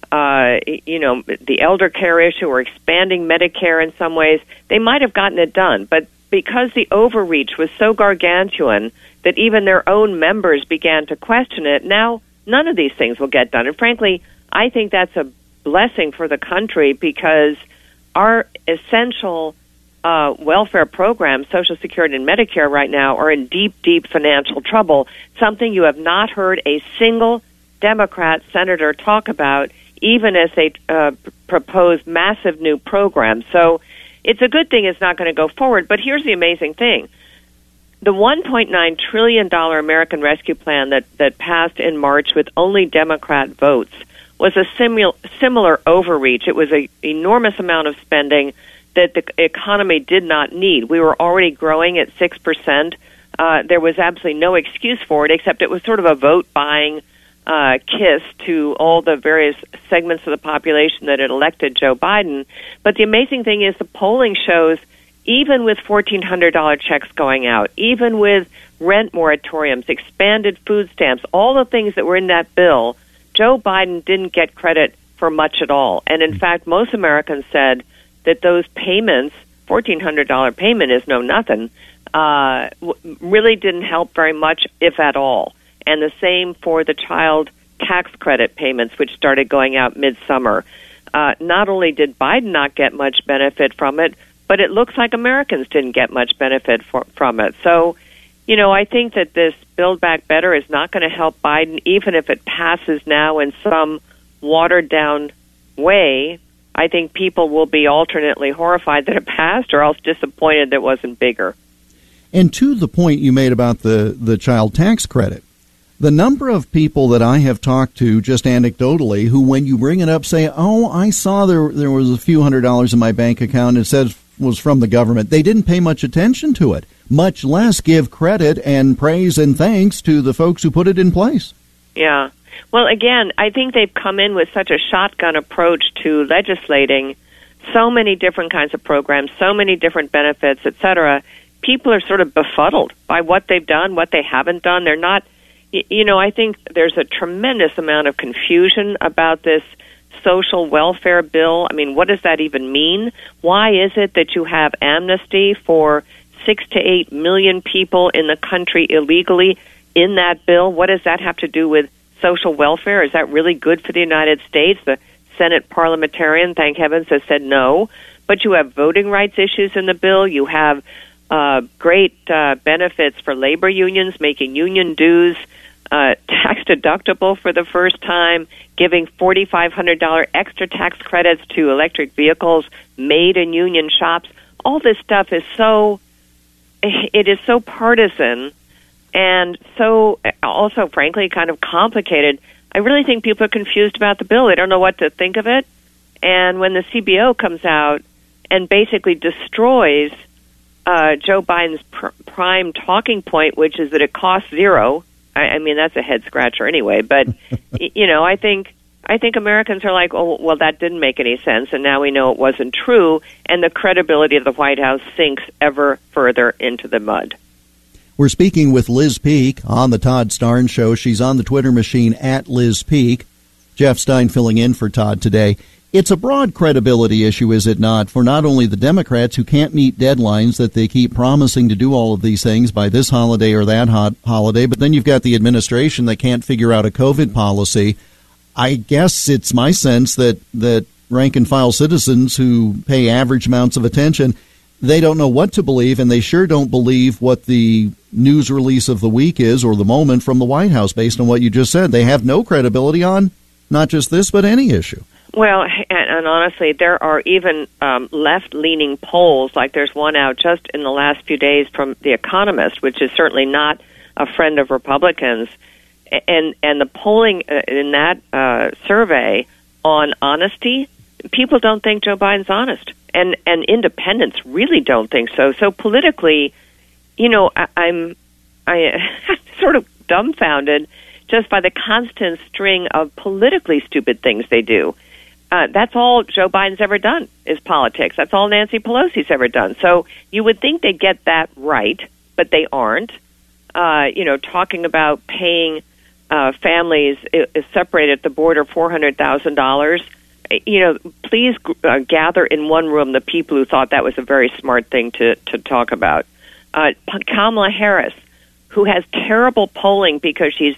the elder care issue, or expanding Medicare in some ways, they might have gotten it done. But because the overreach was so gargantuan that even their own members began to question it, now none of these things will get done. And frankly, I think that's a blessing for the country, because our essential welfare programs, Social Security and Medicare right now, are in deep, deep financial trouble, something you have not heard a single Democrat senator talk about, even as they propose massive new programs. So it's a good thing it's not going to go forward. But here's the amazing thing. The $1.9 trillion American Rescue Plan that passed in March with only Democrat votes was a similar overreach. It was an enormous amount of spending that the economy did not need. We were already growing at 6%. There was absolutely no excuse for it, except it was sort of a vote-buying kiss to all the various segments of the population that had elected Joe Biden. But the amazing thing is the polling shows, even with $1,400 checks going out, even with rent moratoriums, expanded food stamps, all the things that were in that bill, Joe Biden didn't get credit for much at all. And in fact, most Americans said that those payments, $1,400 payment is no nothing, really didn't help very much, if at all. And the same for the child tax credit payments, which started going out midsummer. Not only did Biden not get much benefit from it, but it looks like Americans didn't get much benefit from it. So, I think that this Build Back Better is not going to help Biden, even if it passes now in some watered-down way. I think people will be alternately horrified that it passed, or else disappointed that it wasn't bigger.
And to the point you made about the child tax credit, The number of people that I have talked to, just anecdotally, who when you bring it up say, oh, I saw there was a few $100s in my bank account, it says was from the government. They didn't pay much attention to it, much less give credit and praise and thanks to the folks who put it in place.
Yeah. Well, again, I think they've come in with such a shotgun approach to legislating so many different kinds of programs, so many different benefits, et cetera. People are sort of befuddled by what they've done, what they haven't done. They're not, I think there's a tremendous amount of confusion about this social welfare bill. I mean, what does that even mean? Why is it that you have amnesty for 6 to 8 million people in the country illegally in that bill? What does that have to do with social welfare? Is that really good for the United States? The Senate parliamentarian, thank heavens, has said no. But you have voting rights issues in the bill. You have great benefits for labor unions, making union dues tax deductible for the first time, giving $4,500 extra tax credits to electric vehicles made in union shops. All this stuff is so partisan and so also, frankly, kind of complicated. I really think people are confused about the bill. They don't know what to think of it. And when the CBO comes out and basically destroys Joe Biden's prime talking point, which is that it costs zero. I mean, that's a head scratcher anyway. But I think Americans are like, oh, well, that didn't make any sense, and now we know it wasn't true, and the credibility of the White House sinks ever further into the mud.
We're speaking with Liz Peek on the Todd Starnes Show. She's on the Twitter machine at Liz Peek. Jeff Stein filling in for Todd today. It's a broad credibility issue, is it not, for not only the Democrats who can't meet deadlines that they keep promising to do all of these things by this holiday or that holiday, but then you've got the administration that can't figure out a COVID policy. I guess it's my sense that rank-and-file citizens who pay average amounts of attention, they don't know what to believe, and they sure don't believe what the news release of the week is or the moment from the White House based on what you just said. They have no credibility on not just this, but any issue.
Well, and honestly, there are even left-leaning polls, like there's one out just in the last few days from The Economist, which is certainly not a friend of Republicans, and the polling in that survey on honesty, people don't think Joe Biden's honest, and independents really don't think so. So politically, I'm sort of dumbfounded just by the constant string of politically stupid things they do. That's all Joe Biden's ever done is politics. That's all Nancy Pelosi's ever done. So you would think they'd get that right, but they aren't. Talking about paying families separated at the border $400,000. Please gather in one room the people who thought that was a very smart thing to talk about. Kamala Harris, who has terrible polling because she's,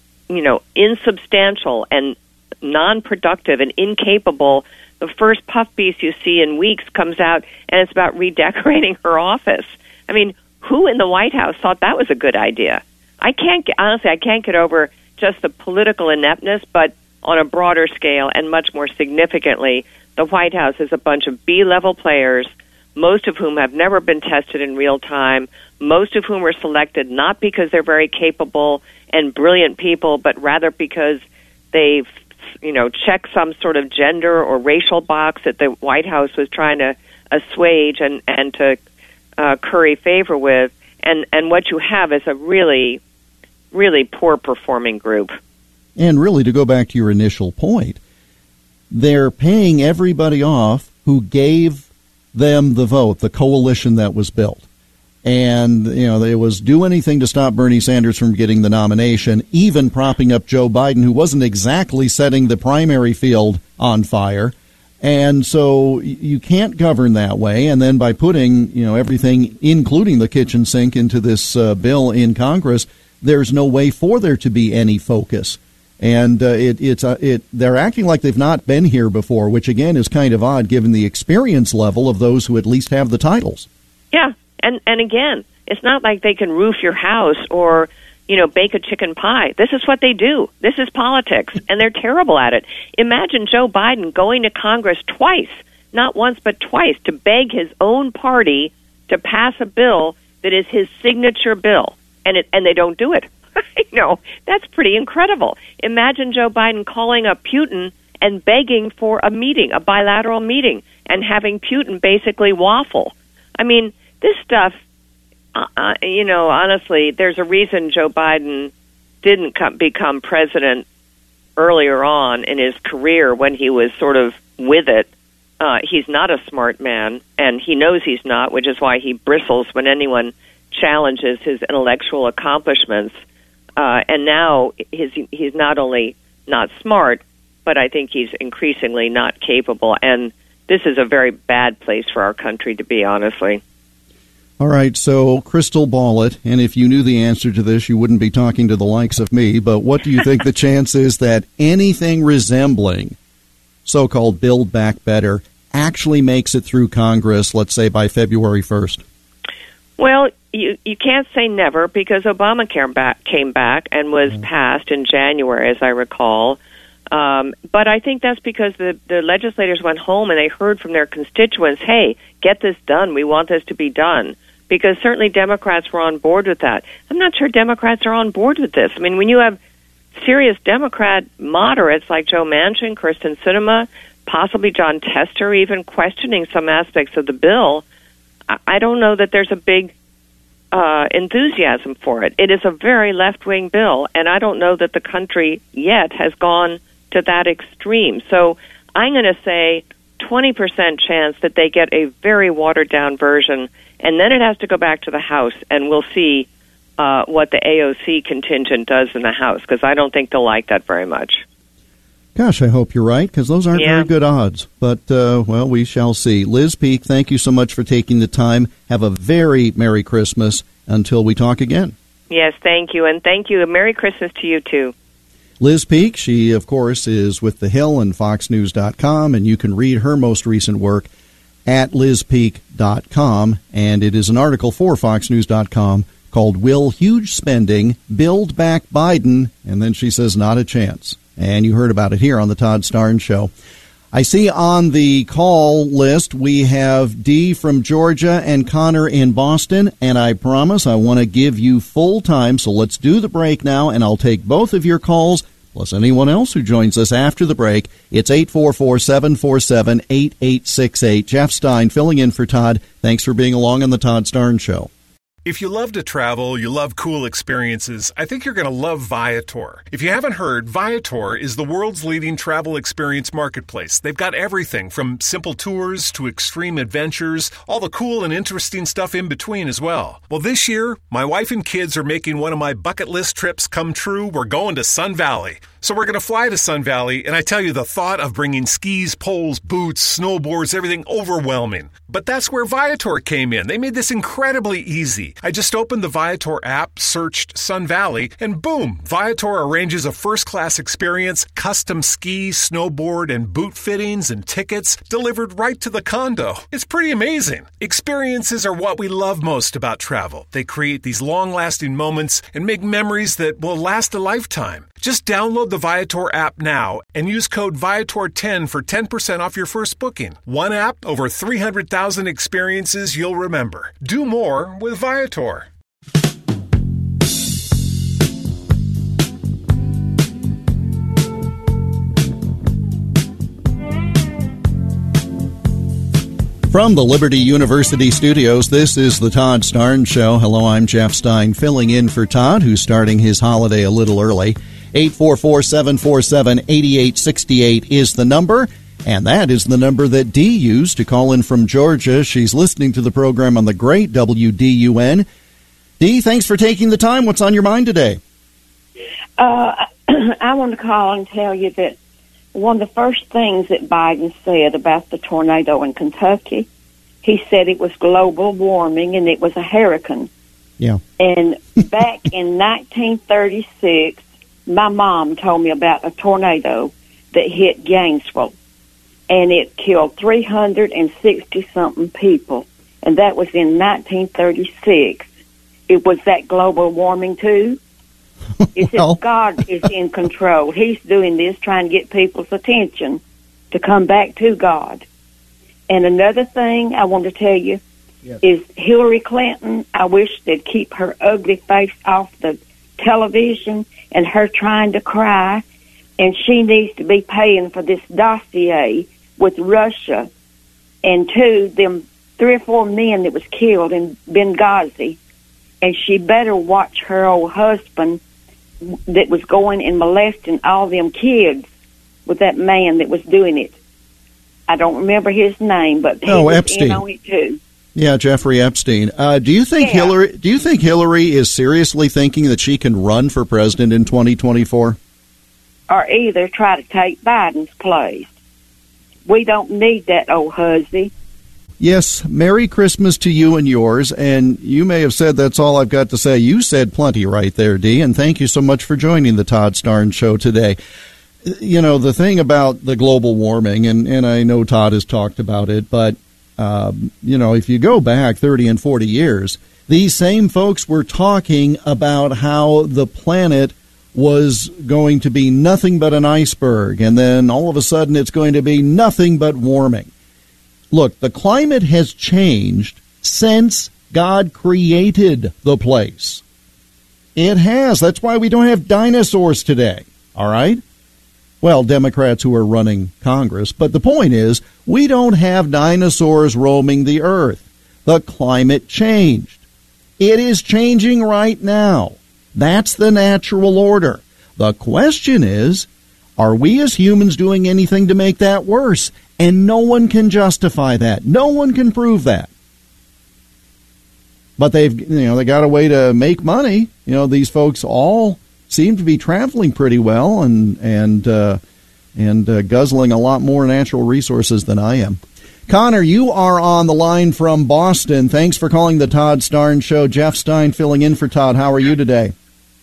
insubstantial and non-productive and incapable. The first puff piece you see in weeks comes out, and it's about redecorating her office. I mean, who in the White House thought that was a good idea? I can't get over just the political ineptness, but on a broader scale and much more significantly, the White House is a bunch of B-level players, most of whom have never been tested in real time, most of whom were selected not because they're very capable and brilliant people, but rather because they've check some sort of gender or racial box that the White House was trying to assuage and to curry favor with. And what you have is a really, really poor performing group.
And really, to go back to your initial point, they're paying everybody off who gave them the vote, the coalition that was built. And, they was do anything to stop Bernie Sanders from getting the nomination, even propping up Joe Biden, who wasn't exactly setting the primary field on fire. And so you can't govern that way. And then by putting, everything, including the kitchen sink, into this bill in Congress, there's no way for there to be any focus. And they're acting like they've not been here before, which, again, is kind of odd given the experience level of those who at least have the titles.
Yeah. And again, it's not like they can roof your house or, bake a chicken pie. This is what they do. This is politics, and they're terrible at it. Imagine Joe Biden going to Congress twice, not once but twice, to beg his own party to pass a bill that is his signature bill, and they don't do it. That's pretty incredible. Imagine Joe Biden calling up Putin and begging for a meeting, a bilateral meeting, and having Putin basically waffle. I mean, this stuff, honestly, there's a reason Joe Biden didn't become president earlier on in his career when he was sort of with it. He's not a smart man, and he knows he's not, which is why he bristles when anyone challenges his intellectual accomplishments. And now he's not only not smart, but I think he's increasingly not capable. And this is a very bad place for our country to be, honestly.
All right, so crystal ball it, and if you knew the answer to this, you wouldn't be talking to the likes of me, but what do you think the chance is that anything resembling so-called Build Back Better actually makes it through Congress, let's say by February 1st?
Well, you can't say never, because Obamacare came back and was passed in January, as I recall. But I think that's because the legislators went home and they heard from their constituents, hey, get this done. We want this to be done. Because certainly Democrats were on board with that. I'm not sure Democrats are on board with this. I mean, when you have serious Democrat moderates like Joe Manchin, Kyrsten Sinema, possibly John Tester even questioning some aspects of the bill, I don't know that there's a big enthusiasm for it. It is a very left-wing bill, and I don't know that the country yet has gone to that extreme. So I'm going to say 20% chance that they get a very watered-down version, and then it has to go back to the House, and we'll see what the AOC contingent does in the House, because I don't think they'll like that very much.
Gosh, I hope you're right, because those aren't very good odds. But, well, we shall see. Liz Peek, thank you so much for taking the time. Have a very Merry Christmas until we talk again.
Yes, thank you, and thank you. A Merry Christmas to you, too.
Liz Peek, she, of course, is with The Hill and FoxNews.com, and you can read her most recent work at LizPeek.com, and it is an article for FoxNews.com called Will Huge Spending Build Back Biden? And then she says, not a chance. And you heard about it here on the Todd Starnes Show. I see on the call list we have Dee from Georgia and Connor in Boston, and I promise I want to give you full time, so let's do the break now, and I'll take both of your calls, plus anyone else who joins us after the break. It's 844-747-8868. Jeff Stein filling in for Todd. Thanks for being along on the Todd Starnes Show.
If you love to travel, you love cool experiences, I think you're going to love Viator. If you haven't heard, Viator is the world's leading travel experience marketplace. They've got everything from simple tours to extreme adventures, all the cool and interesting stuff in between as well. Well, this year, my wife and kids are making one of my bucket list trips come true. We're going to Sun Valley. So we're going to fly to Sun Valley, and I tell you, the thought of bringing skis, poles, boots, snowboards, everything overwhelming. But that's where Viator came in. They made this incredibly easy. I just opened the Viator app, searched Sun Valley, and boom, Viator arranges a first-class experience, custom ski, snowboard, and boot fittings and tickets delivered right to the condo. It's pretty amazing. Experiences are what we love most about travel. They create these long-lasting moments and make memories that will last a lifetime. Just download the Viator app now and use code Viator10 for 10% off your first booking. One app, over 300,000 experiences you'll remember. Do more with Viator.
From the Liberty University studios, this is the Todd Starnes Show. Hello, I'm Jeff Stein, filling in for Todd, who's starting his holiday a little early. 844-747-8868 is the number, and that is the number that Dee used to call in from Georgia. She's listening to the program on the great WDUN. Dee, thanks for taking the time. What's on your mind today?
I want to call and tell you that one of the first things that Biden said about the tornado in Kentucky, he said it was global warming and it was a hurricane.
Yeah.
And back in 1936, my mom told me about a tornado that hit Gainesville, and it killed 360-something people, and that was in 1936. It was that global warming, too? It's
Well.
if God is in control. He's doing this, trying to get people's attention to come back to God. And another thing I want to tell you is Hillary Clinton, I wish they'd keep her ugly face off the television and her trying to cry, and she needs to be paying for this dossier with Russia and them 3 or 4 men that was killed in Benghazi. And she better watch her old husband that was going and molesting all them kids with that man that was doing it. I don't remember his name, but he was
Epstein.
in on it too.
Yeah, Jeffrey Epstein. Do you think Hillary is seriously thinking that she can run for president in 2024?
Or either try to take Biden's place. We don't need that old hussy.
Yes, Merry Christmas to you and yours, and you may have said that's all I've got to say. You said plenty right there, Dee, and thank you so much for joining the Todd Starnes Show today. You know, the thing about the global warming, and I know Todd has talked about it, but, if you go back 30 and 40 years, these same folks were talking about how the planet was going to be nothing but an iceberg, and then all of a sudden it's going to be nothing but warming. Look, the climate has changed since God created the place. It has. That's why we don't have dinosaurs today, all right? Well, Democrats who are running Congress. But the point is, we don't have dinosaurs roaming the earth. The climate changed. It is changing right now. That's the natural order. The question is, are we as humans doing anything to make that worse? And no one can justify that. No one can prove that. But they got a way to make money. These folks all seem to be traveling pretty well and guzzling a lot more natural resources than I am. Connor, you are on the line from Boston. Thanks for calling the Todd Starnes Show. Jeff Stein filling in for Todd. How are you today?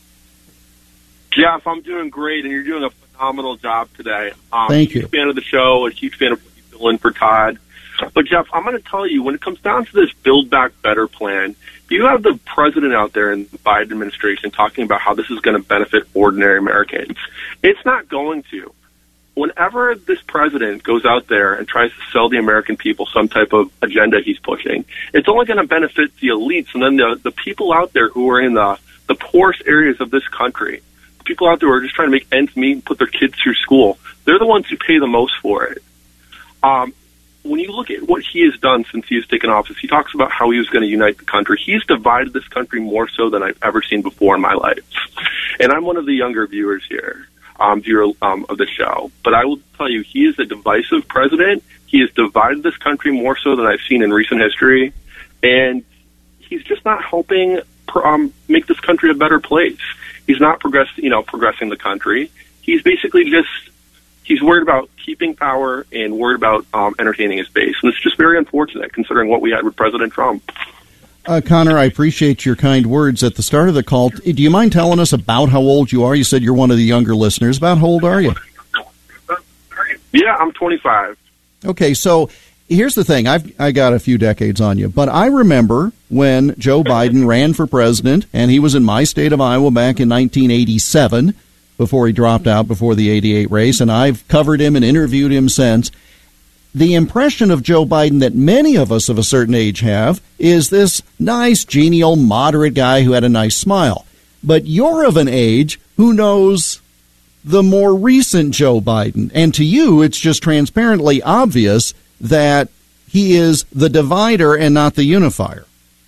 Jeff, I'm doing great, and you're doing a phenomenal job today.
Thank you.
I'm a huge fan of the show, a huge fan of what you fill in for Todd. But, Jeff, I'm going to tell you, when it comes down to this Build Back Better plan, you have the president out there in the Biden administration talking about how this is going to benefit ordinary Americans. It's not going to. Whenever this president goes out there and tries to sell the American people some type of agenda he's pushing, it's only going to benefit the elites and then the people out there who are in the poorest areas of this country. People out there who are just trying to make ends meet and put their kids through school. They're the ones who pay the most for it. When you look at what he has done since he has taken office, he talks about how he was going to unite the country. He's divided this country more so than I've ever seen before in my life. And I'm one of the younger viewers here, of the show. But I will tell you, he is a divisive president. He has divided this country more so than I've seen in recent history. And he's just not helping make this country a better place. He's not progressing the country. He's basically he's worried about keeping power and worried about entertaining his base. And it's just very unfortunate considering what we had with President Trump.
Connor, I appreciate your kind words at the start of the call. Do you mind telling us about how old you are? You said you're one of the younger listeners. About how old are you?
Yeah, I'm 25.
Okay, so here's the thing. I got a few decades on you, but I remember when Joe Biden ran for president, and he was in my state of Iowa back in 1987 before he dropped out before the 88 race, and I've covered him and interviewed him since. The impression of Joe Biden that many of us of a certain age have is this nice, genial, moderate guy who had a nice smile. But you're of an age who knows the more recent Joe Biden, and to you it's just transparently obvious that he is the divider and not the unifier.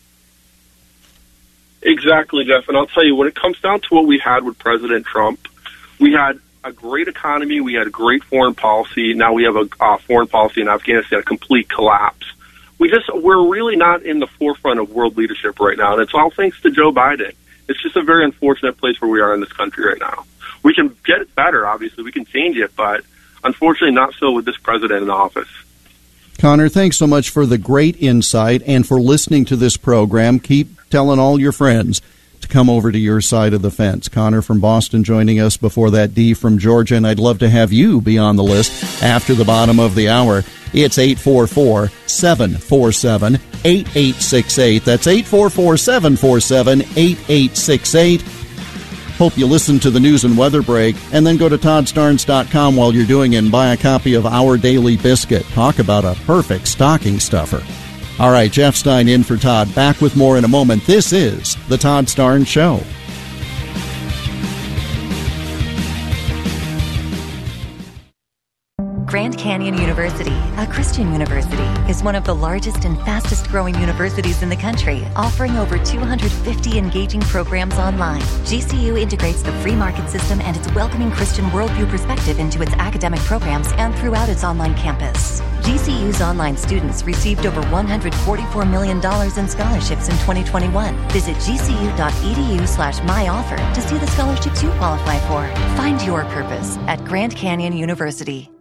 Exactly, Jeff. And I'll tell you, when it comes down to what we had with President Trump, we had a great economy, we had a great foreign policy. Now we have a foreign policy in Afghanistan, a complete collapse. We're really not in the forefront of world leadership right now, and it's all thanks to Joe Biden. It's just a very unfortunate place where we are in this country right now. We can get it better, obviously. We can change it, but unfortunately not so with this president in office.
Connor, thanks so much for the great insight and for listening to this program. Keep telling all your friends to come over to your side of the fence. Connor from Boston joining us, before that Dee from Georgia, and I'd love to have you be on the list after the bottom of the hour. It's 844-747-8868. That's 844-747-8868. Hope you listen to the news and weather break, and then go to ToddStarnes.com while you're doing it and buy a copy of Our Daily Biscuit. Talk about a perfect stocking stuffer. All right, Jeff Stein in for Todd. Back with more in a moment. This is the Todd Starnes Show.
Grand Canyon University, a Christian university, is one of the largest and fastest growing universities in the country, offering over 250 engaging programs online. GCU integrates the free market system and its welcoming Christian worldview perspective into its academic programs and throughout its online campus. GCU's online students received over $144 million in scholarships in 2021. Visit gcu.edu/myoffer to see the scholarships you qualify for. Find your purpose at Grand Canyon University.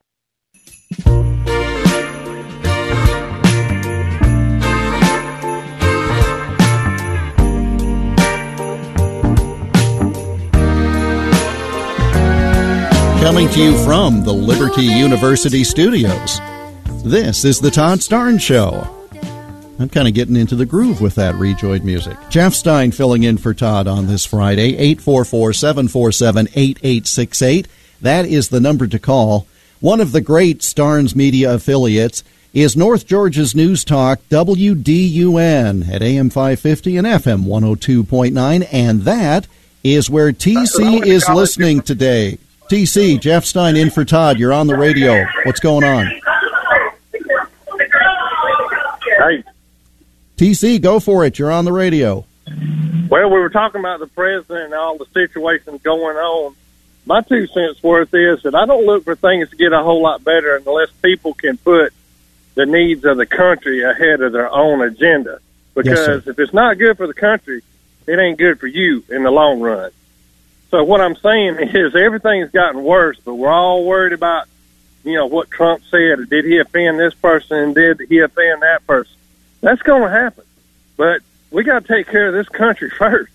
Coming to you from the Liberty University studios, this is the Todd Starnes Show. I'm kind of getting into the groove with that rejoined music. Jeff Stein filling in for Todd on this Friday, 844-747-8868. That is the number to call. One of the great Starnes Media affiliates is North Georgia's News Talk, WDUN, at AM 550 and FM 102.9, and that is where TC is listening today. TC, Jeff Stein in for Todd. You're on the radio. What's going on?
Hey.
TC, go for it. You're on the radio.
Well, we were talking about the president and all the situations going on. My 2 cents worth is that I don't look for things to get a whole lot better unless people can put the needs of the country ahead of their own agenda. Because if it's not good for the country, it ain't good for you in the long run. So what I'm saying is everything's gotten worse, but we're all worried about, what Trump said. Did he offend this person? Did he offend that person? That's going to happen. But we got to take care of this country first.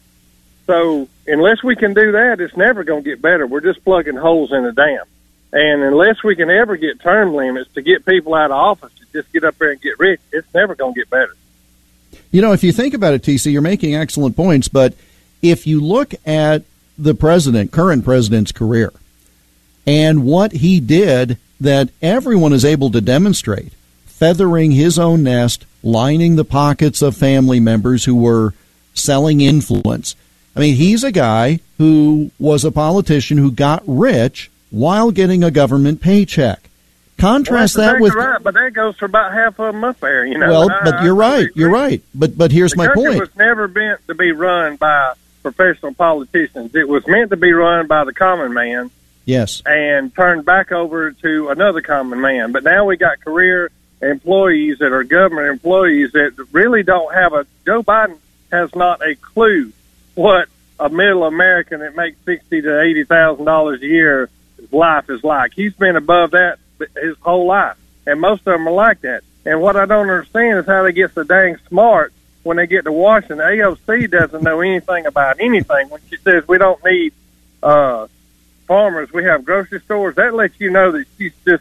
So unless we can do that, it's never going to get better. We're just plugging holes in the dam. And unless we can ever get term limits to get people out of office to just get up there and get rich, it's never going to get better.
If you think about it, TC, you're making excellent points. But if you look at the current president's career, and what he did that everyone is able to demonstrate, feathering his own nest, lining the pockets of family members who were selling influence. I mean, he's a guy who was a politician who got rich while getting a government paycheck. Contrast that with...
Right, but that goes for about half of them up there,
Well, but you're right. You're right. But here's my point.
The country was never meant to be run by professional politicians. It was meant to be run by the common man.
Yes.
And turned back over to another common man. But now we got career employees that are government employees that really don't have Joe Biden has not a clue what a middle American that makes $60,000 to $80,000 a year life is like. He's been above that his whole life. And most of them are like that. And what I don't understand is how they get so dang smart when they get to Washington. AOC doesn't know anything about anything. When she says we don't need farmers, we have grocery stores, that lets you know that she just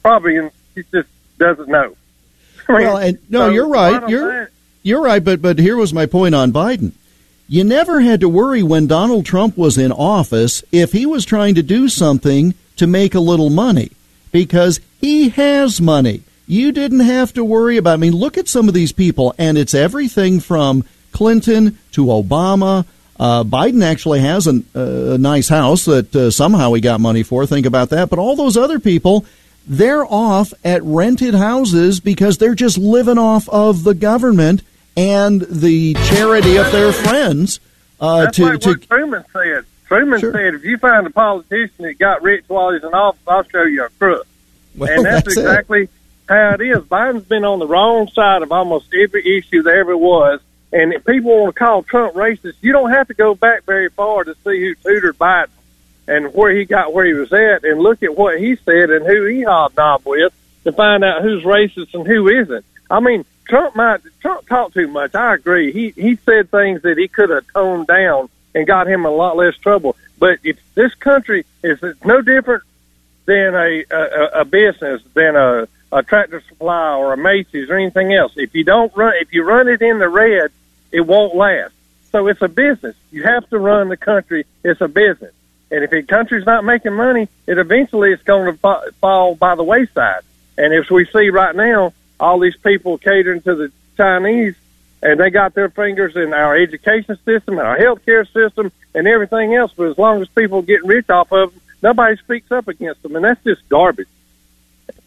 doesn't know.
You're right. You're right, but here was my point on Biden. You never had to worry when Donald Trump was in office if he was trying to do something to make a little money, because he has money. You didn't have to worry about, look at some of these people, and it's everything from Clinton to Obama. Biden actually has a nice house that somehow he got money for. Think about that. But all those other people, they're off at rented houses because they're just living off of the government and the charity of their friends.
That's like what Truman said. Truman said, if you find a politician that got rich while he's in office, I'll show you a crook. Well, and that's exactly how it is. Biden's been on the wrong side of almost every issue there ever was. And if people want to call Trump racist, you don't have to go back very far to see who tutored Biden and where he got where he was at, and look at what he said and who he hobnobbed with to find out who's racist and who isn't. Trump talked too much. I agree. He said things that he could have toned down and got him in a lot less trouble. But if this country is no different than a business, than a Tractor Supply or a Macy's or anything else. If you run it in the red, it won't last. So it's a business. You have to run the country. It's a business. And if the country's not making money, eventually it's going to fall by the wayside. And as we see right now, all these people catering to the Chinese, and they got their fingers in our education system and our healthcare system and everything else. But as long as people get rich off of them, nobody speaks up against them, and that's just garbage.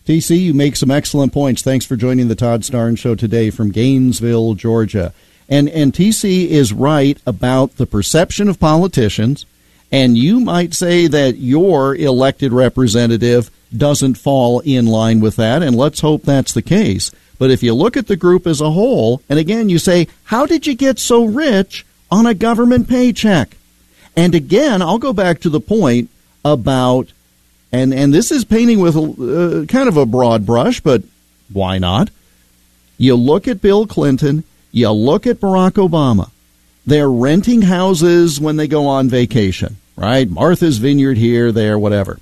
TC, you make some excellent points. Thanks for joining the Todd Starnes Show today from Gainesville, Georgia. And TC is right about the perception of politicians, and you might say that your elected representative doesn't fall in line with that, and let's hope that's the case. But if you look at the group as a whole, and again you say, how did you get so rich on a government paycheck? And again, I'll go back to the point about, and this is painting with kind of a broad brush, but why not? You look at Bill Clinton, you look at Barack Obama. They're renting houses when they go on vacation, right? Martha's Vineyard here, there, whatever.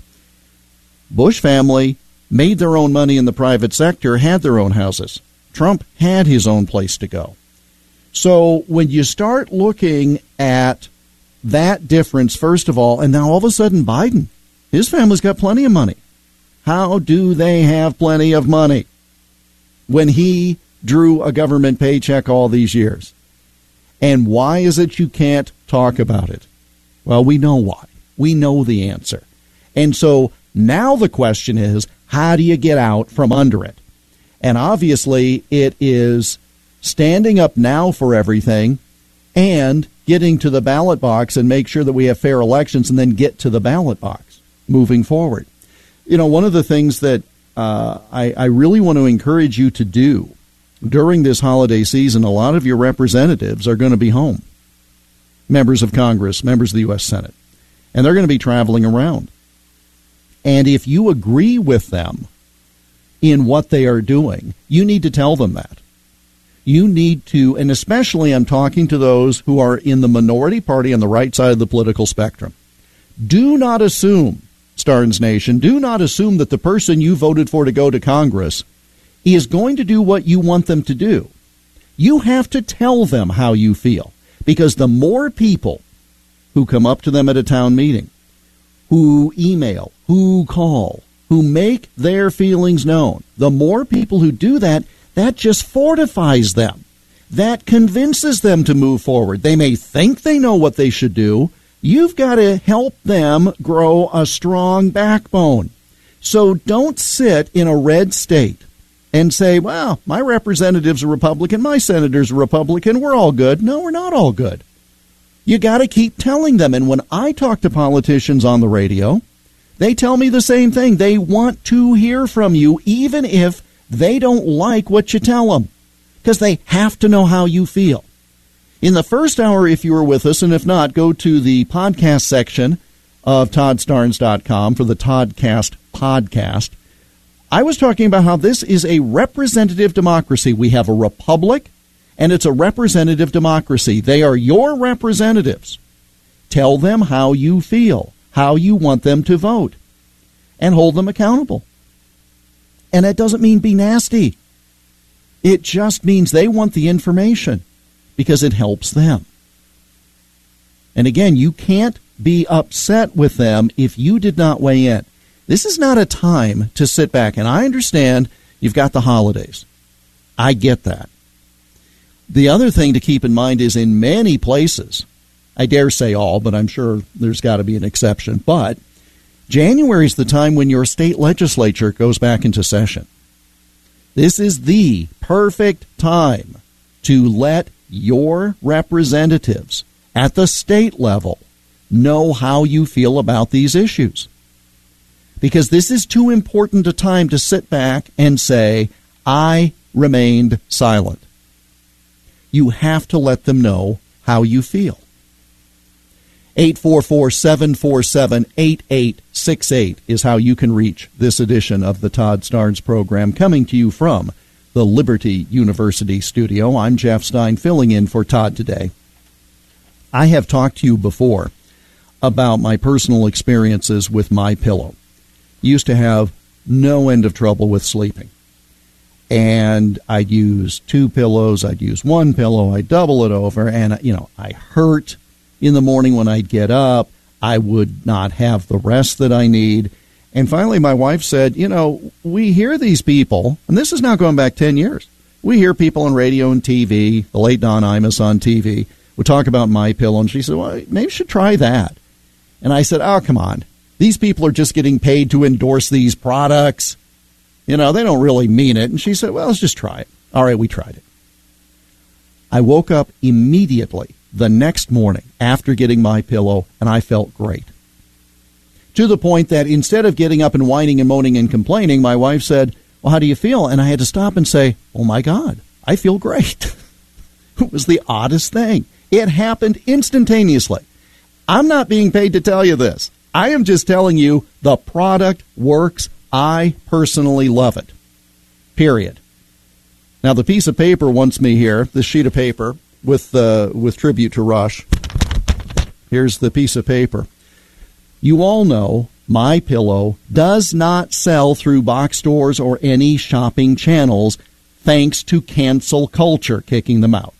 Bush family made their own money in the private sector, had their own houses. Trump had his own place to go. So when you start looking at that difference, first of all, and now all of a sudden Biden, his family's got plenty of money. How do they have plenty of money when he drew a government paycheck all these years? And why is it you can't talk about it? Well, we know why. We know the answer. And so now the question is, how do you get out from under it? And obviously it is standing up now for everything and getting to the ballot box and make sure that we have fair elections and then get to the ballot box moving forward. You know, one of the things that I really want to encourage you to do during this holiday season, a lot of your representatives are going to be home, members of Congress, members of the U.S. Senate, and they're going to be traveling around. And if you agree with them in what they are doing, you need to tell them that. You need to, and especially I'm talking to those who are in the minority party on the right side of the political spectrum. Do not assume, Starnes Nation, do not assume that the person you voted for to go to Congress is going to do what you want them to do. You have to tell them how you feel, because the more people who come up to them at a town meeting, who email, who call, who make their feelings known, the more people who do that, that just fortifies them. That convinces them to move forward. They may think they know what they should do. You've got to help them grow a strong backbone. So don't sit in a red state and say, well, my representative's a Republican, my senator's a Republican, we're all good. No, we're not all good. You got to keep telling them. And when I talk to politicians on the radio, they tell me the same thing. They want to hear from you, even if they don't like what you tell them, because they have to know how you feel. In the first hour, if you were with us, and if not, go to the podcast section of ToddStarnes.com for the Toddcast podcast. I was talking about how this is a representative democracy. We have a republic, and it's a representative democracy. They are your representatives. Tell them how you feel, how you want them to vote, and hold them accountable. And that doesn't mean be nasty. It just means they want the information because it helps them. And again, you can't be upset with them if you did not weigh in. This is not a time to sit back. And I understand you've got the holidays. I get that. The other thing to keep in mind is in many places, I dare say all, but I'm sure there's got to be an exception, but January is the time when your state legislature goes back into session. This is the perfect time to let your representatives at the state level know how you feel about these issues. Because this is too important a time to sit back and say, I remained silent. You have to let them know how you feel. 844-747-8868 is how you can reach this edition of the Todd Starnes program, coming to you from the Liberty University studio. I'm Jeff Stein, filling in for Todd today. I have talked to you before about my personal experiences with MyPillow. Used to have no end of trouble with sleeping. And I'd use 2 pillows, I'd use 1 pillow, I'd double it over, and, I hurt in the morning when I'd get up. I would not have the rest that I need. And finally, my wife said, we hear these people, and this is now going back 10 years. We hear people on radio and TV, the late Don Imus on TV, would talk about MyPillow, and she said, well, maybe you should try that. And I said, oh, come on. These people are just getting paid to endorse these products. You know, they don't really mean it. And she said, well, let's just try it. All right, we tried it. I woke up immediately the next morning after getting MyPillow, and I felt great. To the point that instead of getting up and whining and moaning and complaining, my wife said, well, how do you feel? And I had to stop and say, oh, my God, I feel great. It was the oddest thing. It happened instantaneously. I'm not being paid to tell you this. I am just telling you the product works. I personally love it. Period. Now, the piece of paper wants me here, this sheet of paper with tribute to Rush. Here's the piece of paper. You all know MyPillow does not sell through box stores or any shopping channels thanks to cancel culture kicking them out.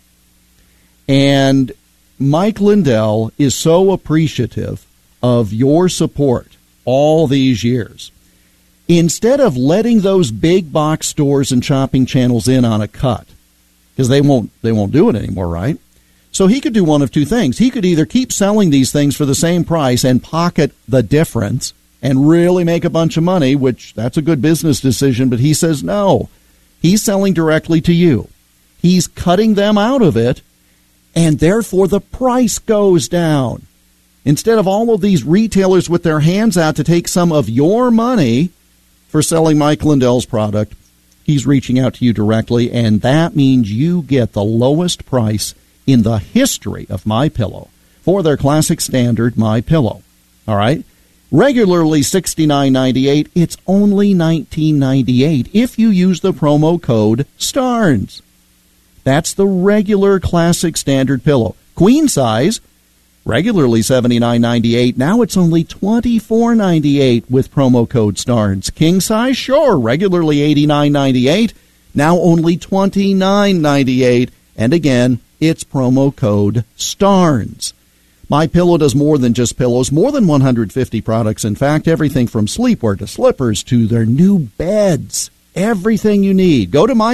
And Mike Lindell is so appreciative of your support all these years. Instead of letting those big box stores and shopping channels in on a cut, because they won't do it anymore, right? So he could do one of two things. He could either keep selling these things for the same price and pocket the difference and really make a bunch of money, which that's a good business decision, but he says no. He's selling directly to you. He's cutting them out of it, and therefore the price goes down. Instead of all of these retailers with their hands out to take some of your money for selling Mike Lindell's product, he's reaching out to you directly, and that means you get the lowest price in the history of MyPillow for their classic standard MyPillow. All right? Regularly $69.98, it's only $19.98 if you use the promo code STARNS. That's the regular classic standard pillow. Queen size, regularly $79.98. Now it's only $24.98 with promo code STARNS. King size, sure, regularly $89.98. Now only $29.98. And again, it's promo code STARNS. MyPillow does more than just pillows, more than 150 products. In fact, everything from sleepwear to slippers to their new beds. Everything you need. Go to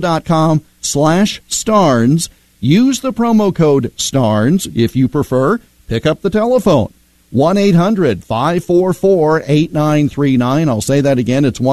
MyPillow.com/STARNS. Use the promo code STARNS if you prefer. Pick up the telephone. 1-800-544-8939. I'll say that again. It's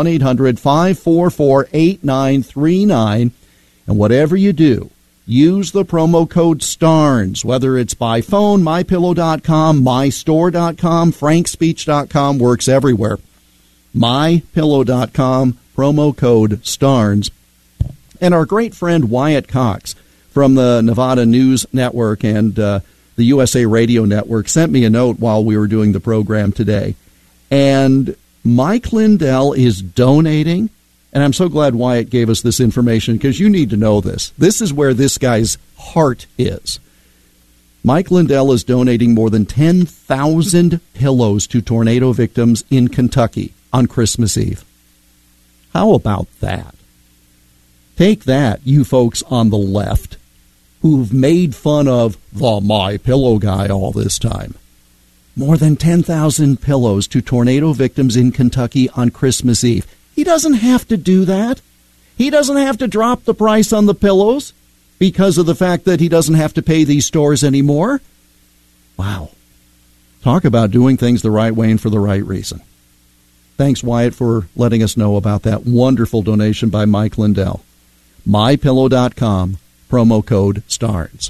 1-800-544-8939. And whatever you do, use the promo code STARNS, whether it's by phone, MyPillow.com, MyStore.com, FrankSpeech.com, works everywhere. MyPillow.com, promo code STARNS. And our great friend Wyatt Cox from the Nevada News Network and the USA Radio Network sent me a note while we were doing the program today. And Mike Lindell is donating. And I'm so glad Wyatt gave us this information because you need to know this. This is where this guy's heart is. Mike Lindell is donating more than 10,000 pillows to tornado victims in Kentucky on Christmas Eve. How about that? Take that, you folks on the left who've made fun of the MyPillow guy all this time. More than 10,000 pillows to tornado victims in Kentucky on Christmas Eve. He doesn't have to do that. He doesn't have to drop the price on the pillows because of the fact that he doesn't have to pay these stores anymore. Wow. Talk about doing things the right way and for the right reason. Thanks, Wyatt, for letting us know about that wonderful donation by Mike Lindell. MyPillow.com, promo code STARNS.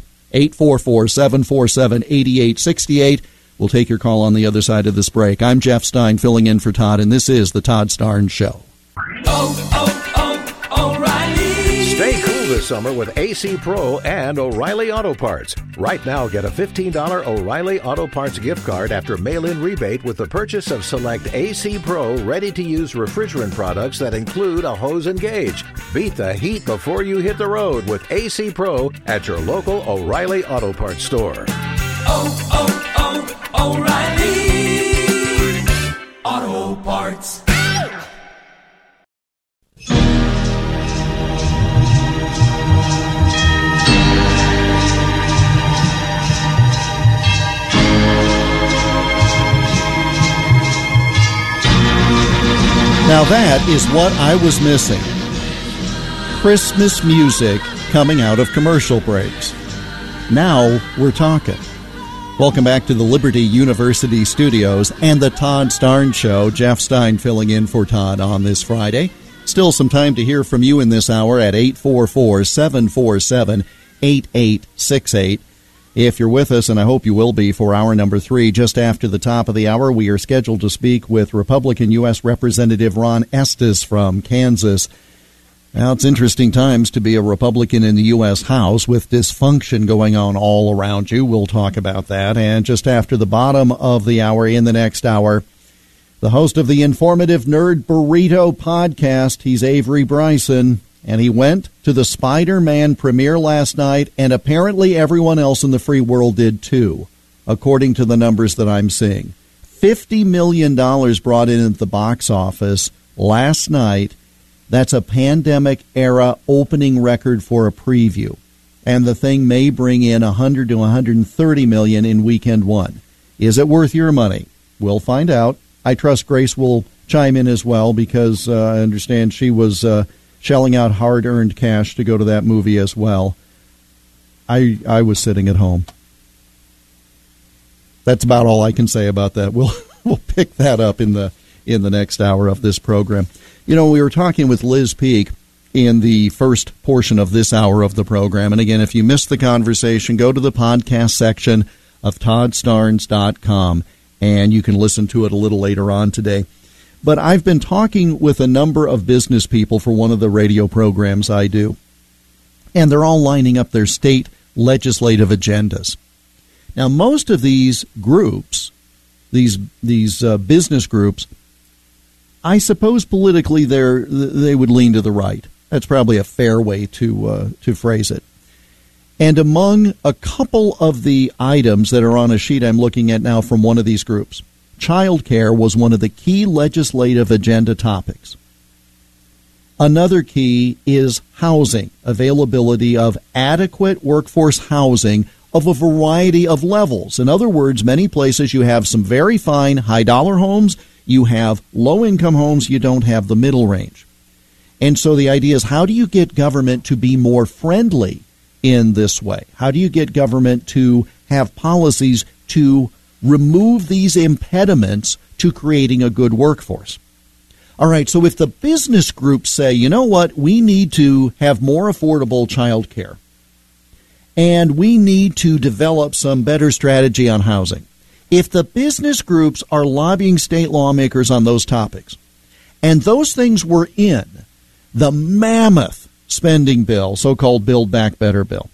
844-747-8868. We'll take your call on the other side of this break. I'm Jeff Stein, filling in for Todd, and this is the Todd Starnes Show.
O'Reilly. Stay cool this summer with AC Pro and O'Reilly Auto Parts. Right now, get a $15 O'Reilly Auto Parts gift card after mail-in rebate with the purchase of select AC Pro ready-to-use refrigerant products that include a hose and gauge. Beat the heat before you hit the road with AC Pro at your local O'Reilly Auto Parts store.
O'Reilly Auto Parts.
Now that is what I was missing. Christmas music coming out of commercial breaks. Now we're talking. Welcome back to the Liberty University studios and the Todd Starnes Show. Jeff Stein filling in for Todd on this Friday. Still some time to hear from you in this hour at 844-747-8868. If you're with us, and I hope you will be for hour number 3, just after the top of the hour, we are scheduled to speak with Republican U.S. Representative Ron Estes from Kansas. Now, it's interesting times to be a Republican in the U.S. House with dysfunction going on all around you. We'll talk about that. And just after the bottom of the hour, in the next hour, the host of the informative Nerd Burrito podcast, he's Avery Bryson. And he went to the Spider-Man premiere last night, and apparently everyone else in the free world did too, according to the numbers that I'm seeing. $50 million brought in at the box office last night. That's a pandemic-era opening record for a preview. And the thing may bring in $100 to $130 million in weekend one. Is it worth your money? We'll find out. I trust Grace will chime in as well, because I understand she was shelling out hard-earned cash to go to that movie as well. I was sitting at home. That's about all I can say about that. We'll pick that up in the next hour of this program. You know, we were talking with Liz Peek in the first portion of this hour of the program. And again, if you missed the conversation, go to the podcast section of ToddStarnes.com, and you can listen to it a little later on today. But I've been talking with a number of business people for one of the radio programs I do, and they're all lining up their state legislative agendas. Now, most of these groups, these business groups, I suppose politically they would lean to the right. That's probably a fair way to phrase it. And among a couple of the items that are on a sheet I'm looking at now from one of these groups, child care was one of the key legislative agenda topics. Another key is housing, availability of adequate workforce housing of a variety of levels. In other words, many places you have some very fine high-dollar homes, you have low-income homes, you don't have the middle range. And so the idea is, how do you get government to be more friendly in this way? How do you get government to have policies to remove these impediments to creating a good workforce? All right, so if the business groups say, you know what, we need to have more affordable child care, and we need to develop some better strategy on housing. If the business groups are lobbying state lawmakers on those topics, and those things were in the mammoth spending bill, so-called Build Back Better bill,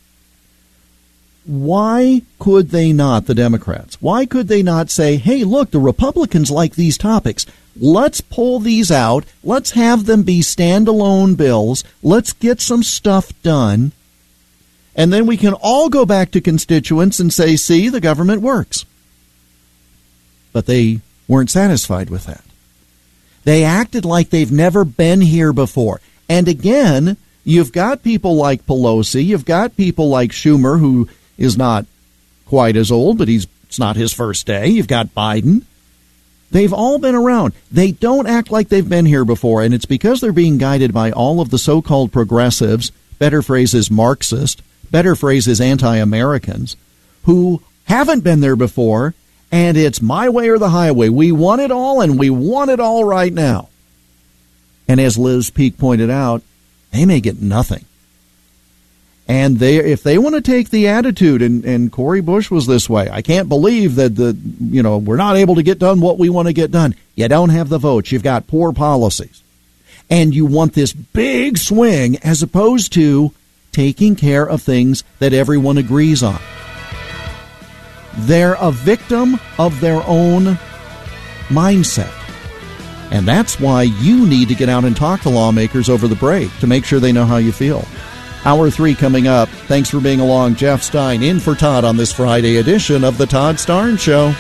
why could they not, the Democrats, why could they not say, hey, look, the Republicans like these topics. Let's pull these out. Let's have them be standalone bills. Let's get some stuff done. And then we can all go back to constituents and say, see, the government works. But they weren't satisfied with that. They acted like they've never been here before. And again, you've got people like Pelosi, you've got people like Schumer, who is not quite as old, but it's not his first day. You've got Biden. They've all been around. They don't act like they've been here before, and it's because they're being guided by all of the so-called progressives, better phrase is Marxist, better phrase is anti-Americans, who haven't been there before, and it's my way or the highway. We want it all, and we want it all right now. And as Liz Peek pointed out, they may get nothing. And if they want to take the attitude, and Cori Bush was this way, I can't believe that we're not able to get done what we want to get done. You don't have the votes. You've got poor policies. And you want this big swing as opposed to taking care of things that everyone agrees on. They're a victim of their own mindset. And that's why you need to get out and talk to lawmakers over the break to make sure they know how you feel. Hour 3 coming up. Thanks for being along. Jeff Stein in for Todd on this Friday edition of The Todd Starnes Show.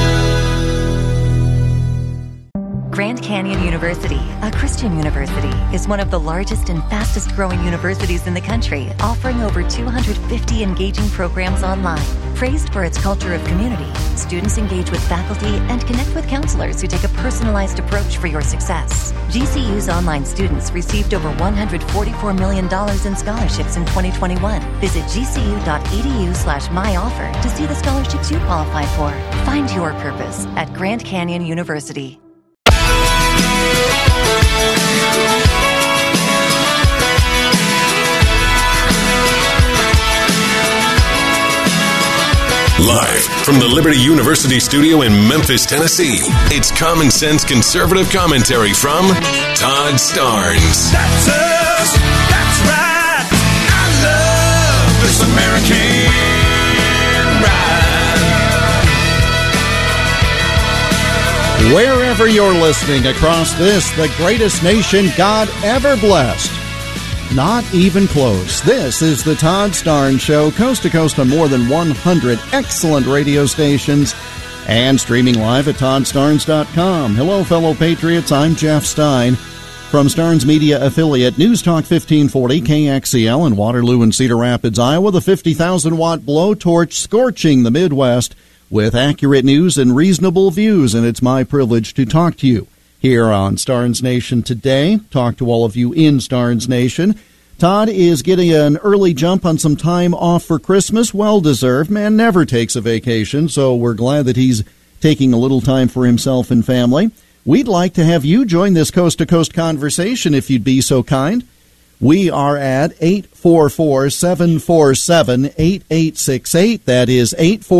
Grand Canyon University, a Christian university, is one of the largest and fastest growing universities in the country, offering over 250 engaging programs online. Praised for its culture of community, students engage with faculty and connect with counselors who take a personalized approach for your success. GCU's online students received over $144 million in scholarships in 2021. Visit gcu.edu/myoffer to see the scholarships you qualify for. Find your purpose at Grand Canyon University.
Live from the Liberty University studio in Memphis, Tennessee, it's Common Sense Conservative Commentary from Todd Starnes.
That's us. That's right. I love this American ride.
Wherever you're listening across this, the greatest nation God ever blessed. Not even close. This is the Todd Starnes Show, coast to coast on more than 100 excellent radio stations and streaming live at ToddStarnes.com. Hello, fellow patriots. I'm Jeff Stein from Starnes Media affiliate News Talk 1540 KXEL in Waterloo and Cedar Rapids, Iowa. The 50,000-watt blowtorch scorching the Midwest with accurate news and reasonable views, and it's my privilege to talk to you here on Starnes Nation today. Talk to all of you in Starnes Nation. Todd is getting an early jump on some time off for Christmas. Well-deserved. Man never takes a vacation, so we're glad that he's taking a little time for himself and family. We'd like to have you join this coast-to-coast conversation if you'd be so kind. We are at 844-747-8868. That is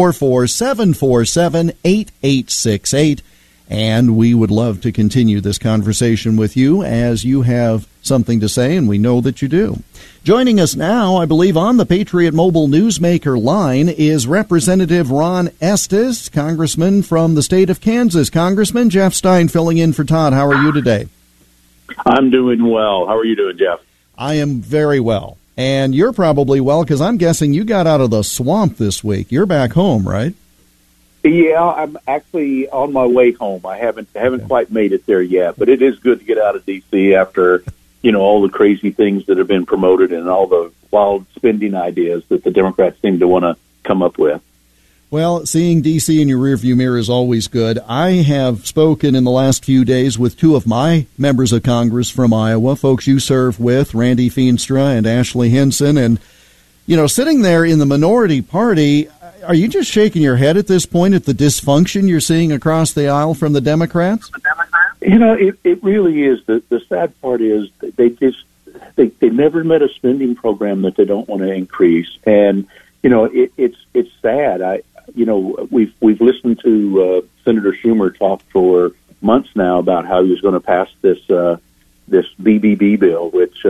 844-747-8868. And we would love to continue this conversation with you as you have something to say, and we know that you do. Joining us now, I believe, on the Patriot Mobile Newsmaker line is Representative Ron Estes, Congressman from the state of Kansas. Congressman Jeff Stein filling in for Todd. How are you today?
I'm doing well. How are you doing, Jeff?
I am very well. And you're probably well because I'm guessing you got out of the swamp this week. You're back home, right?
Yeah, I'm actually on my way home. I haven't quite made it there yet, but it is good to get out of D.C. after, all the crazy things that have been promoted and all the wild spending ideas that the Democrats seem to want to come up with.
Well, seeing D.C. in your rearview mirror is always good. I have spoken in the last few days with two of my members of Congress from Iowa, folks you serve with, Randy Feenstra and Ashley Hinson, and, sitting there in the minority party, are you just shaking your head at this point at the dysfunction you're seeing across the aisle from the Democrats?
It really is. The sad part is they never met a spending program that they don't want to increase, and it's sad. We've listened to Senator Schumer talk for months now about how he was going to pass this BBB bill, which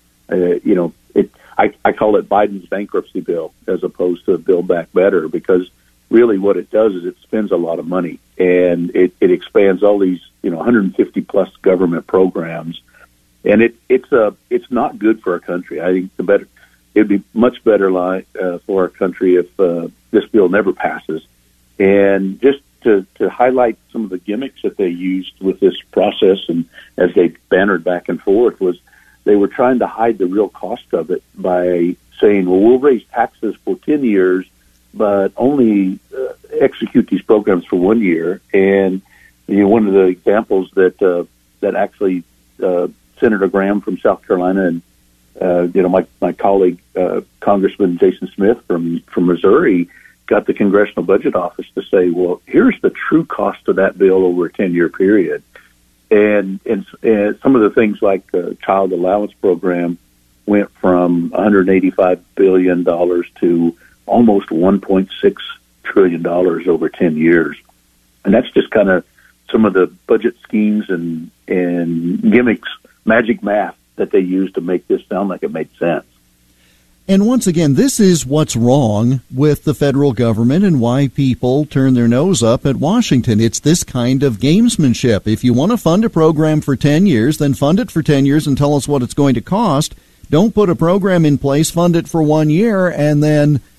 I call it Biden's bankruptcy bill as opposed to Build Back Better, because really what it does is it spends a lot of money and it expands all these 150 plus government programs, and it's not good for our country. I think it'd be much better for our country if this bill never passes. And just to highlight some of the gimmicks that they used with this process, and as they bannered back and forth, was they were trying to hide the real cost of it by saying, well, we'll raise taxes for 10 years, but only execute these programs for 1 year. And one of the examples that actually Senator Graham from South Carolina and my colleague Congressman Jason Smith from Missouri got the Congressional Budget Office to say, well, here's the true cost of that bill over a 10-year period. And some of the things like the child allowance program went from $185 billion to almost $1.6 trillion over 10 years. And that's just kind of some of the budget schemes and gimmicks, magic math that they used to make this sound like it made sense.
And once again, this is what's wrong with the federal government and why people turn their nose up at Washington. It's this kind of gamesmanship. If you want to fund a program for 10 years, then fund it for 10 years and tell us what it's going to cost. Don't put a program in place, fund it for 1 year, and then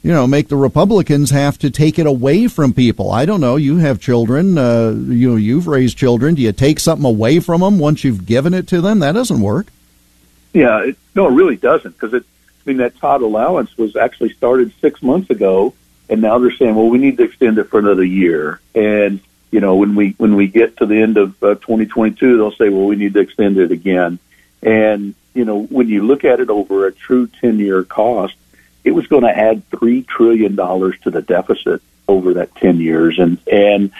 make the Republicans have to take it away from people. I don't know. You have children. You've raised children. Do you take something away from them once you've given it to them? That doesn't work.
Yeah, it really doesn't, because that Todd allowance was actually started 6 months ago, and now they're saying, well, we need to extend it for another year. And when we get to the end of 2022, they'll say, well, we need to extend it again. And when you look at it over a true 10-year cost, it was going to add $3 trillion to the deficit over that 10 years. And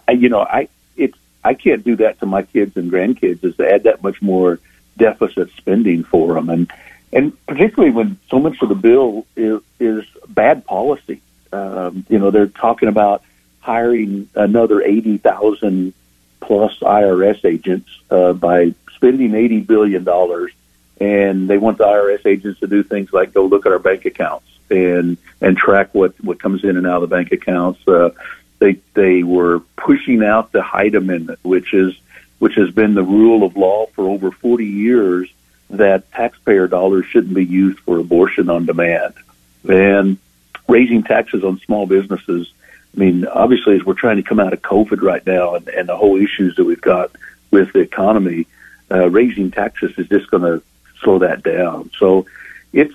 I can't do that to my kids and grandkids, is to add that much more deficit spending for them. And particularly when so much of the bill is bad policy. They're talking about hiring another 80,000 plus IRS agents by spending $80 billion. And they want the IRS agents to do things like go look at our bank accounts and track what comes in and out of the bank accounts. They were pushing out the Hyde Amendment, which has been the rule of law for over 40 years, that taxpayer dollars shouldn't be used for abortion on demand. And raising taxes on small businesses, obviously, as we're trying to come out of COVID right now and the whole issues that we've got with the economy, raising taxes is just going to slow that down. So it's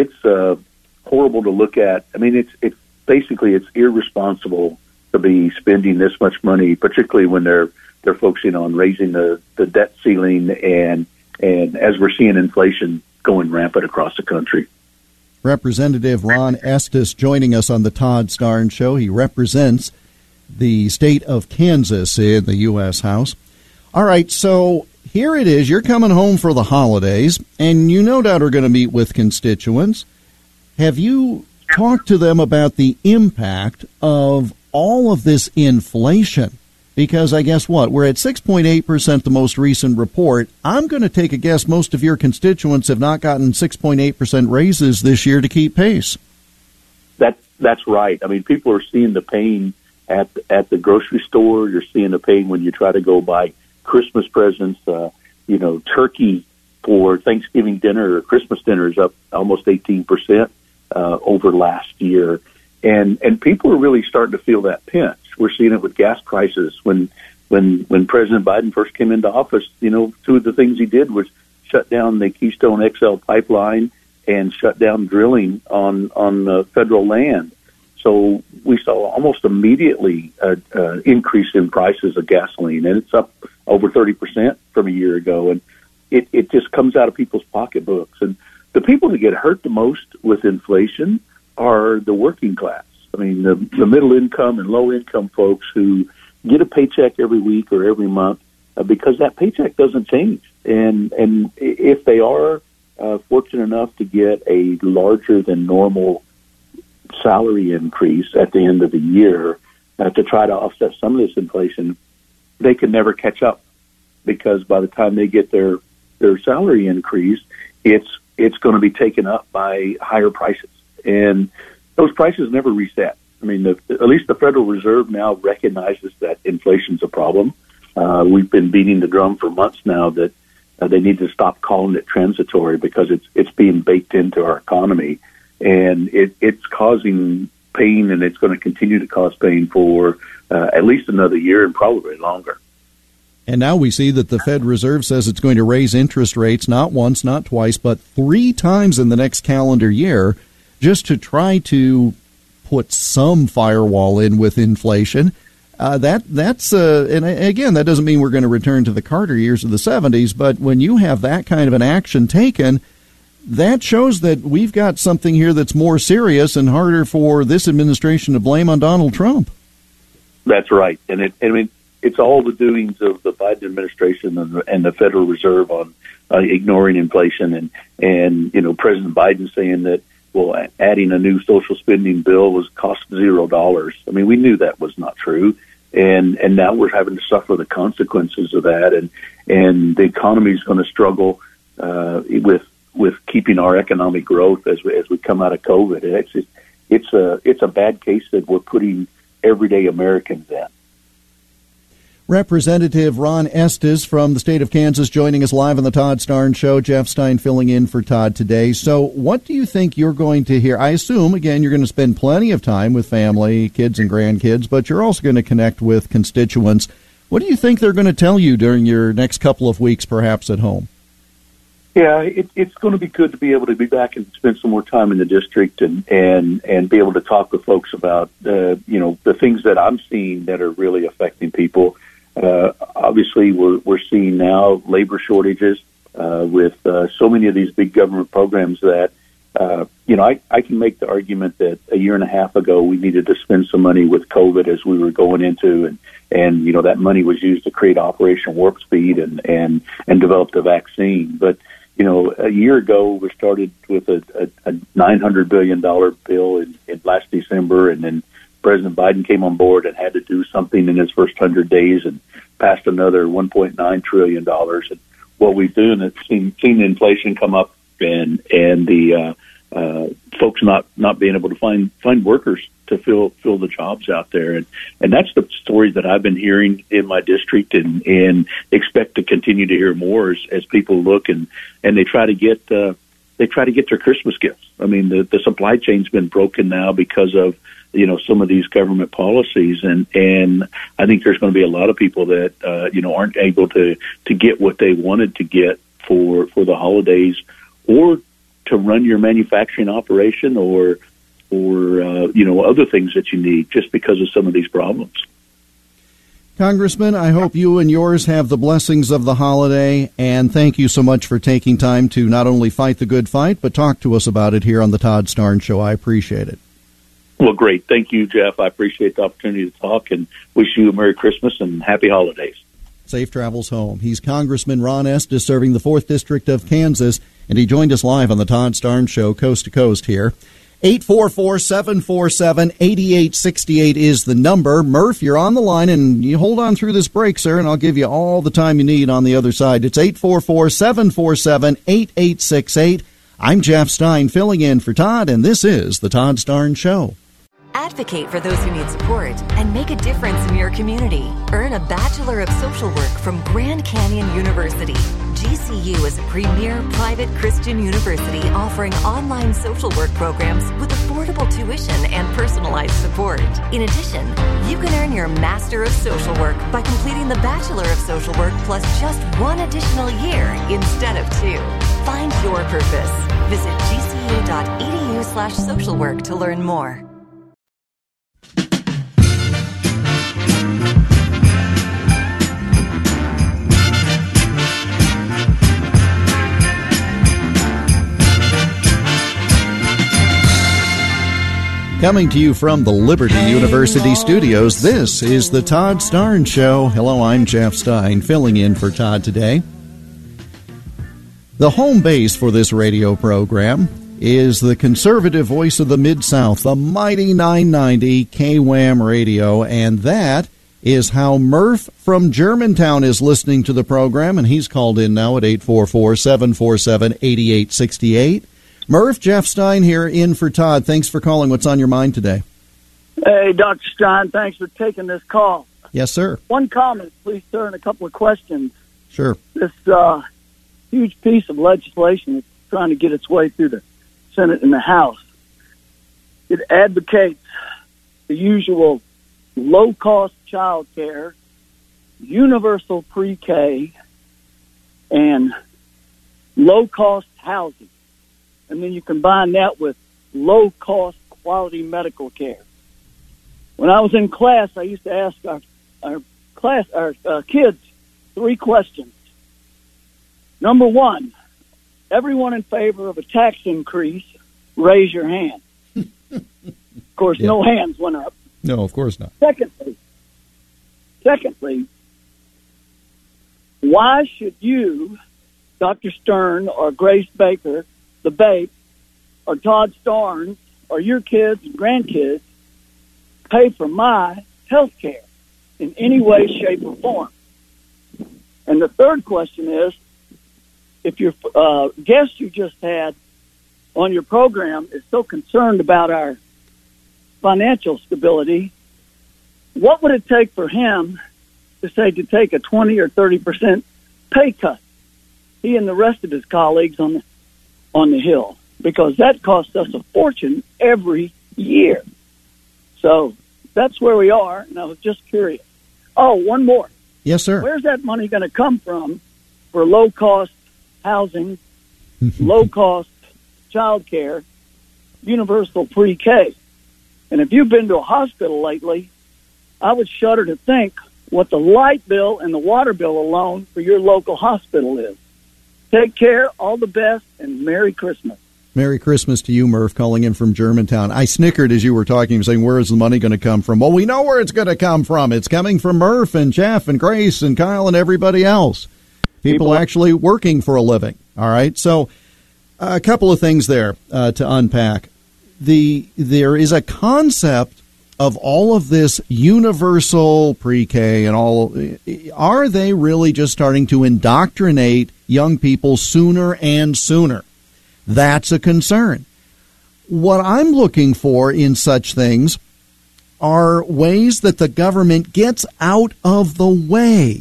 horrible to look at. It's basically irresponsible to be spending this much money, particularly when they're focusing on raising the debt ceiling and as we're seeing inflation going rampant across the country.
Representative Ron Estes joining us on the Todd Starnes Show. He represents the state of Kansas in the U.S. House. All right, so here it is. You're coming home for the holidays, and you no doubt are going to meet with constituents. Have you talked to them about the impact of all of this inflation? Because I guess we're at 6.8%, the most recent report. I'm going to take a guess most of your constituents have not gotten 6.8% raises this year to keep pace.
That's right. People are seeing the pain at the grocery store. You're seeing the pain when you try to go buy Christmas presents. Turkey for Thanksgiving dinner or Christmas dinner is up almost 18% over last year. And people are really starting to feel that pinch. We're seeing it with gas prices. When President Biden first came into office, two of the things he did was shut down the Keystone XL pipeline and shut down drilling on federal land. So we saw almost immediately an increase in prices of gasoline, and it's up over 30% from a year ago. And it just comes out of people's pocketbooks. And the people that get hurt the most with inflation are the working class. The middle income and low income folks who get a paycheck every week or every month because that paycheck doesn't change. And if they are fortunate enough to get a larger than normal salary increase at the end of the year to try to offset some of this inflation, they can never catch up, because by the time they get their salary increase, it's going to be taken up by higher prices. And those prices never reset. At least the Federal Reserve now recognizes that inflation's a problem. We've been beating the drum for months now that they need to stop calling it transitory, because it's being baked into our economy, and it's causing pain, and it's going to continue to cause pain for at least another year and probably longer.
And now we see that the Fed Reserve says it's going to raise interest rates not once, not twice, but 3 times in the next calendar year, just to try to put some firewall in with inflation. And again, that doesn't mean we're going to return to the Carter years of the 70s, but when you have that kind of an action taken, that shows that we've got something here that's more serious and harder for this administration to blame on Donald Trump. That's right. And it's all the doings of the Biden administration and the Federal Reserve on ignoring inflation, and President Biden saying that, well, adding a new social spending bill was cost $0. We knew that was not true, and now we're having to suffer the consequences of that, and the economy is going to struggle with keeping our economic growth as we come out of COVID. It's a bad case that we're putting everyday Americans in. Representative Ron Estes from the state of Kansas joining us live on the Todd Starnes Show. Jeff Stein filling in for Todd today. So what do you think you're going to hear? I assume, again, you're going to spend plenty of time with family, kids and grandkids, but you're also going to connect with constituents. What do you think they're going to tell you during your next couple of weeks, perhaps at home?
Yeah, it's going to be good to be able to be back and spend some more time in the district and be able to talk with folks about, the things that I'm seeing that are really affecting people. Obviously, we're seeing now labor shortages with so many of these big government programs that, I can make the argument that a year and a half ago we needed to spend some money with COVID as we were going into, and that money was used to create Operation Warp Speed and develop the vaccine. But a year ago, we started with a $900 billion bill in last December, and then President Biden came on board and had to do something in his first 100 days and passed another $1.9 trillion. And what we've done is seen inflation come up and the folks not being able to find workers to fill the jobs out there. And that's the stories that I've been hearing in my district and expect to continue to hear more as people look and they try to get their Christmas gifts. I mean, the supply chain's been broken now because of, some of these government policies. And I think there's going to be a lot of people that, aren't able to get what they wanted to get for the holidays or to run your manufacturing operation or other things that you need just because of some of these problems.
Congressman, I hope you and yours have the blessings of the holiday, and thank you so much for taking time to not only fight the good fight, but talk to us about it here on the Todd Starnes Show. I appreciate it.
Well, great. Thank you, Jeff. I appreciate the opportunity to talk and wish you a Merry Christmas and Happy Holidays.
Safe travels home. He's Congressman Ron Estes, serving the 4th District of Kansas, and he joined us live on the Todd Starnes Show, coast to coast here. 844-747-8868 is the number. Murph, you're on the line, and you hold on through this break, sir, and I'll give you all the time you need on the other side. It's 844-747-8868. I'm Jeff Stein, filling in for Todd, and this is the Todd Starnes Show.
Advocate for those who need support and make a difference in your community. Earn a Bachelor of Social Work from Grand Canyon University. GCU is a premier private Christian university offering online social work programs with affordable tuition and personalized support. In addition, you can earn your Master of Social Work by completing the Bachelor of Social Work plus just one additional year instead of 2. Find your purpose. Visit gcu.edu/socialwork to learn more.
Coming to you from the Liberty University studios, this is the Todd Starnes Show. Hello, I'm Jeff Stein, filling in for Todd today. The home base for this radio program is the conservative voice of the Mid-South, the mighty 990 KWAM radio, and that is how Murph from Germantown is listening to the program, and he's called in now at 844-747-8868. Murph, Jeff Stein here in for Todd. Thanks for calling. What's on your mind today?
Hey, Dr. Stein, thanks for taking this call.
Yes, sir.
One comment, please, sir, and a couple of questions.
Sure.
This huge piece of legislation that's trying to get its way through the Senate and the House, it advocates the usual low-cost child care, universal pre-K, and low-cost housing. And then you combine that with low-cost quality medical care. When I was in class, I used to ask our kids 3 questions. Number 1, everyone in favor of a tax increase, raise your hand. Of course, No hands went up.
No, of course not.
Secondly, why should you, Dr. Stern or Grace Baker, the Bape, or Todd Starnes, or your kids and grandkids pay for my health care in any way, shape, or form? And the third question is, if your guest you just had on your program is so concerned about our financial stability, what would it take for him decide to take a 20 or 30% pay cut. He and the rest of his colleagues on the Hill, because that costs us a fortune every year. So that's where we are, and I was just curious. Oh, one more.
Yes, sir.
Where's that money going to come from for low-cost housing, low-cost child care, universal pre-K? And if you've been to a hospital lately, I would shudder to think what the light bill and the water bill alone for your local hospital is. Take care, all the best, and Merry Christmas.
Merry Christmas to you, Murph, calling in from Germantown. I snickered as you were talking, saying, where is the money going to come from? Well, we know where it's going to come from. It's coming from Murph and Jeff and Grace and Kyle and everybody else. People actually working for a living. All right, so a couple of things there to unpack. There is a concept of all of this universal pre-K and all. Are they really just starting to indoctrinate young people sooner and sooner? That's a concern. What I'm looking for in such things are ways that the government gets out of the way.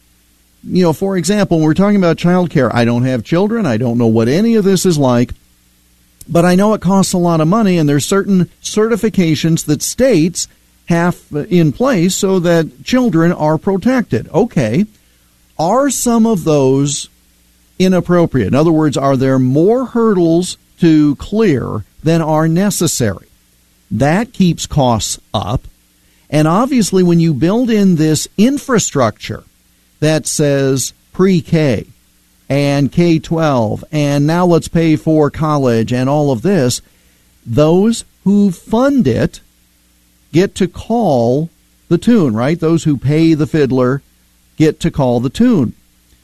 You know, for example, when we're talking about child care, I don't have children. I don't know what any of this is like. But I know it costs a lot of money, and there's certain certifications that states have in place so that children are protected. Okay. Are some of those inappropriate? In other words, are there more hurdles to clear than are necessary? That keeps costs up. And obviously, when you build in this infrastructure that says pre-K and K-12, and now let's pay for college and all of this, those who fund it get to call the tune, right? Those who pay the fiddler get to call the tune.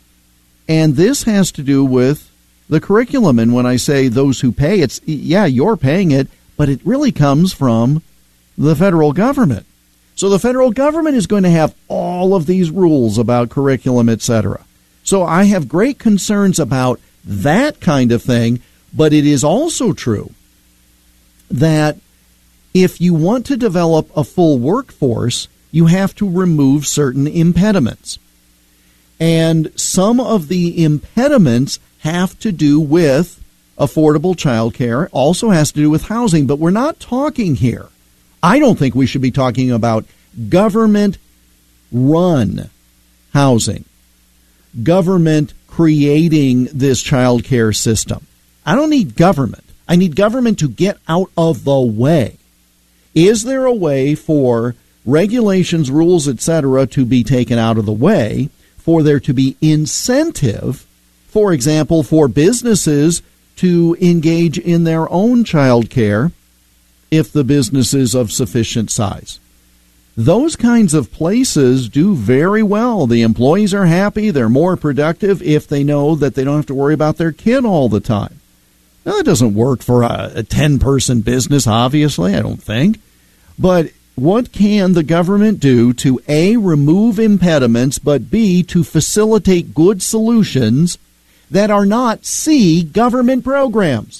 And this has to do with the curriculum. And when I say those who pay, it's, yeah, you're paying it, but it really comes from the federal government. So the federal government is going to have all of these rules about curriculum, etc. So I have great concerns about that kind of thing, but it is also true that if you want to develop a full workforce, you have to remove certain impediments. And some of the impediments have to do with affordable child care, also has to do with housing, but we're not talking here. I don't think we should be talking about government-run housing, government creating this child care system. I don't need government. I need government to get out of the way. Is there a way for regulations, rules, etc., to be taken out of the way, for there to be incentive, for example, for businesses to engage in their own child care if the business is of sufficient size? Those kinds of places do very well. The employees are happy. They're more productive if they know that they don't have to worry about their kid all the time. Now, that doesn't work for a 10-person business, obviously, I don't think. But what can the government do to, A, remove impediments, but B, to facilitate good solutions that are not, C, government programs?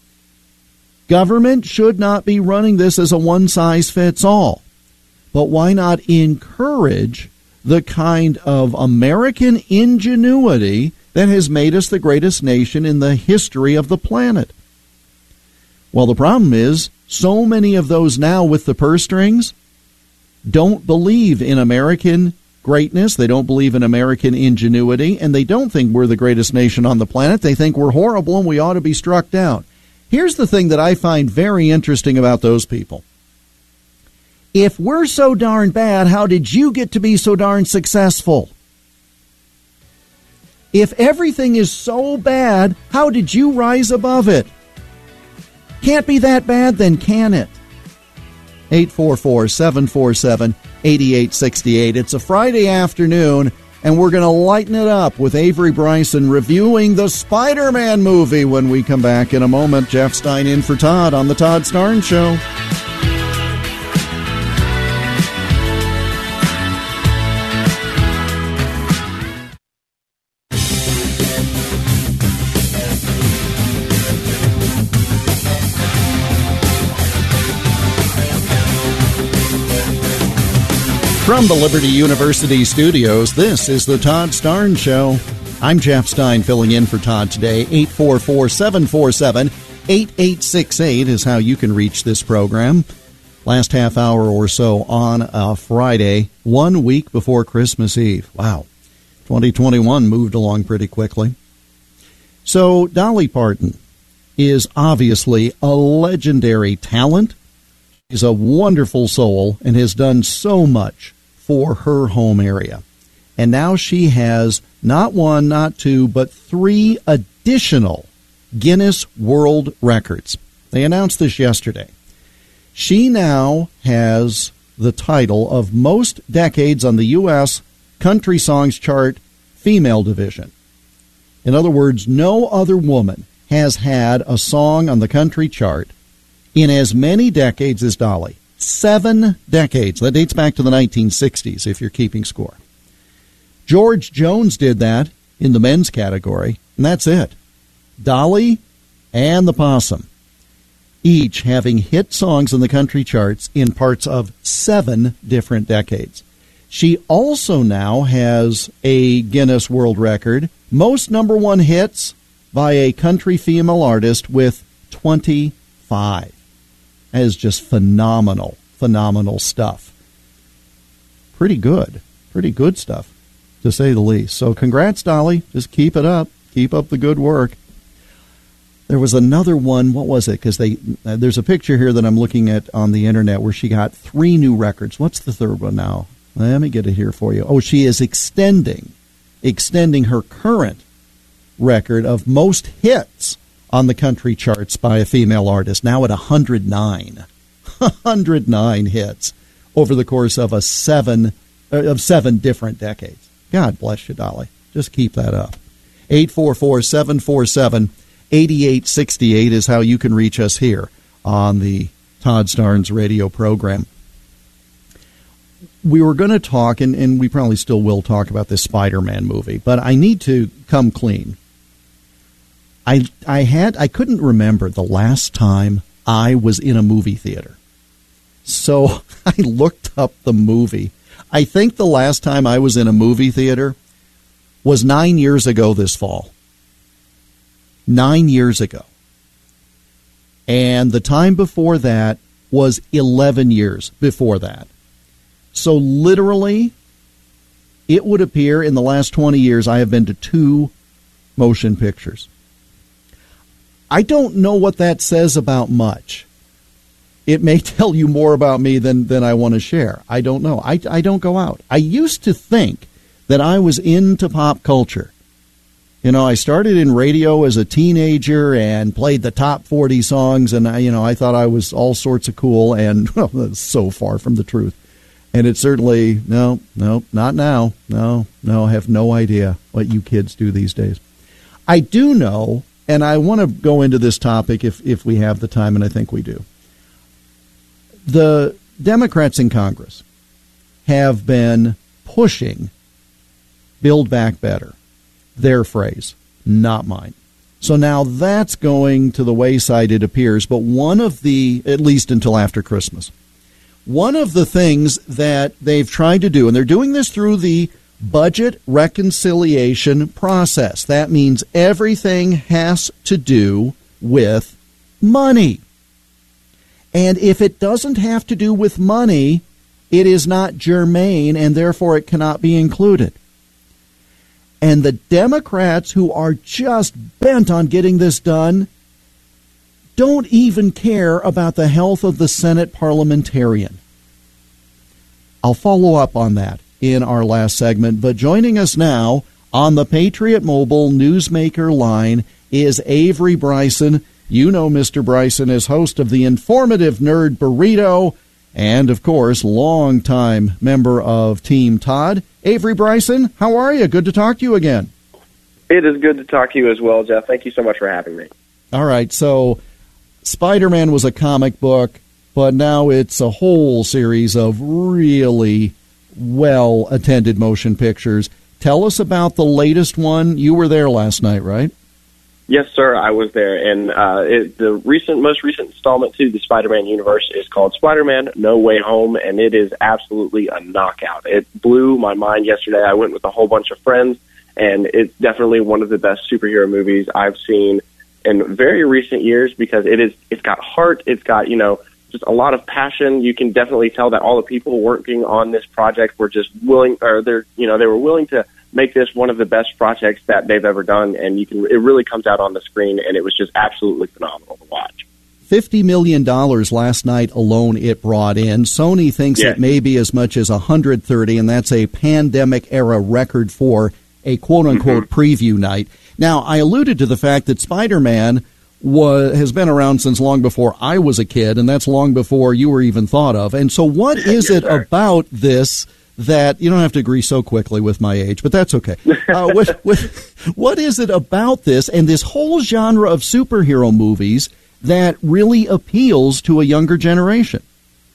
Government should not be running this as a one-size-fits-all. But why not encourage the kind of American ingenuity that has made us the greatest nation in the history of the planet? Well, the problem is, so many of those now with the purse strings don't believe in American greatness. They don't believe in American ingenuity, and they don't think we're the greatest nation on the planet. They think we're horrible and we ought to be struck down. Here's the thing that I find very interesting about those people. If we're so darn bad, how did you get to be so darn successful? If everything is so bad, how did you rise above it? Can't be that bad, then can it? 844-747-8868. It's a Friday afternoon, and we're going to lighten it up with Avery Bryson reviewing the Spider-Man movie when we come back in a moment. Jeff Stein in for Todd on The Todd Starnes Show. From the Liberty University studios, this is the Todd Starnes Show. I'm Jeff Stein filling in for Todd today. 844-747-8868 is how you can reach this program. Last half hour or so on a Friday, 1 week before Christmas Eve. Wow. 2021 moved along pretty quickly. So Dolly Parton is obviously a legendary talent. She's a wonderful soul and has done so much for her home area. And now she has not one, not two, but 3 additional Guinness World Records. They announced this yesterday. She now has the title of most decades on the U.S. Country Songs Chart female division. In other words, no other woman has had a song on the country chart in as many decades as Dolly. 7 decades. That dates back to the 1960s, if you're keeping score. George Jones did that in the men's category, and that's it. Dolly and the Possum, each having hit songs in the country charts in parts of 7 different decades. She also now has a Guinness World Record, most number 1 hits by a country female artist with 25. That is just phenomenal stuff. Pretty good stuff, to say the least. So congrats, Dolly. Just keep it up. Keep up the good work. There was another one. What was it? Because there's a picture here that I'm looking at on the internet where she got 3 new records. What's the third one now? Let me get it here for you. Oh, she is extending her current record of most hits on the country charts by a female artist, now at 109. 109 hits over the course of 7 different decades. God bless you, Dolly. Just keep that up. 844-747-8868 is how you can reach us here on the Todd Starnes radio program. We were going to talk, and we probably still will talk about this Spider-Man movie, but I need to come clean. I couldn't remember the last time I was in a movie theater. So I looked up the movie. I think the last time I was in a movie theater was 9 years ago this fall. 9 years ago. And the time before that was 11 years before that. So literally, it would appear in the last 20 years I have been to 2 motion pictures. I don't know what that says about much. It may tell you more about me than I want to share. I don't know. I don't go out. I used to think that I was into pop culture. You know, I started in radio as a teenager and played the top 40 songs, and I thought I was all sorts of cool, and well, that's so far from the truth. And it's certainly, no, not now. No, I have no idea what you kids do these days. I do know, and I want to go into this topic if we have the time, and I think we do. The Democrats in Congress have been pushing Build Back Better. Their phrase, not mine. So now that's going to the wayside, it appears, but one of the, at least until after Christmas, one of the things that they've tried to do, and they're doing this through the budget reconciliation process. That means everything has to do with money. And if it doesn't have to do with money, it is not germane, and therefore it cannot be included. And the Democrats, who are just bent on getting this done, don't even care about the health of the Senate parliamentarian. I'll follow up on that in our last segment, but joining us now on the Patriot Mobile Newsmaker line is Avery Bryson. You know Mr. Bryson as host of the informative Nerd Burrito and, of course, longtime member of Team Todd. Avery Bryson, how are you? Good to talk to you again.
It is good to talk to you as well, Jeff. Thank you so much for having me.
All right, so Spider-Man was a comic book, but now it's a whole series of really well-attended motion pictures. Tell us about the latest one. You were there last night, right?
Yes, sir, I was there, and the most recent installment to the Spider-Man universe is called Spider-Man No Way Home, and it is absolutely a knockout. It blew my mind yesterday. I went with a whole bunch of friends, and it's definitely one of the best superhero movies I've seen in very recent years because it's got heart, it's got, just a lot of passion. You can definitely tell that all the people working on this project were just willing, or they were willing to make this one of the best projects that they've ever done, and it really comes out on the screen, and it was just absolutely phenomenal to watch.
$50 million last night alone it brought in. Sony thinks it may be as much as 130, and that's a pandemic-era record for a quote-unquote preview night. Now, I alluded to the fact that Spider-Man has been around since long before I was a kid, and that's long before you were even thought of. And so what is it about this that you don't have to agree so quickly with my age, but that's okay. What is it about this and this whole genre of superhero movies that really appeals to a younger generation?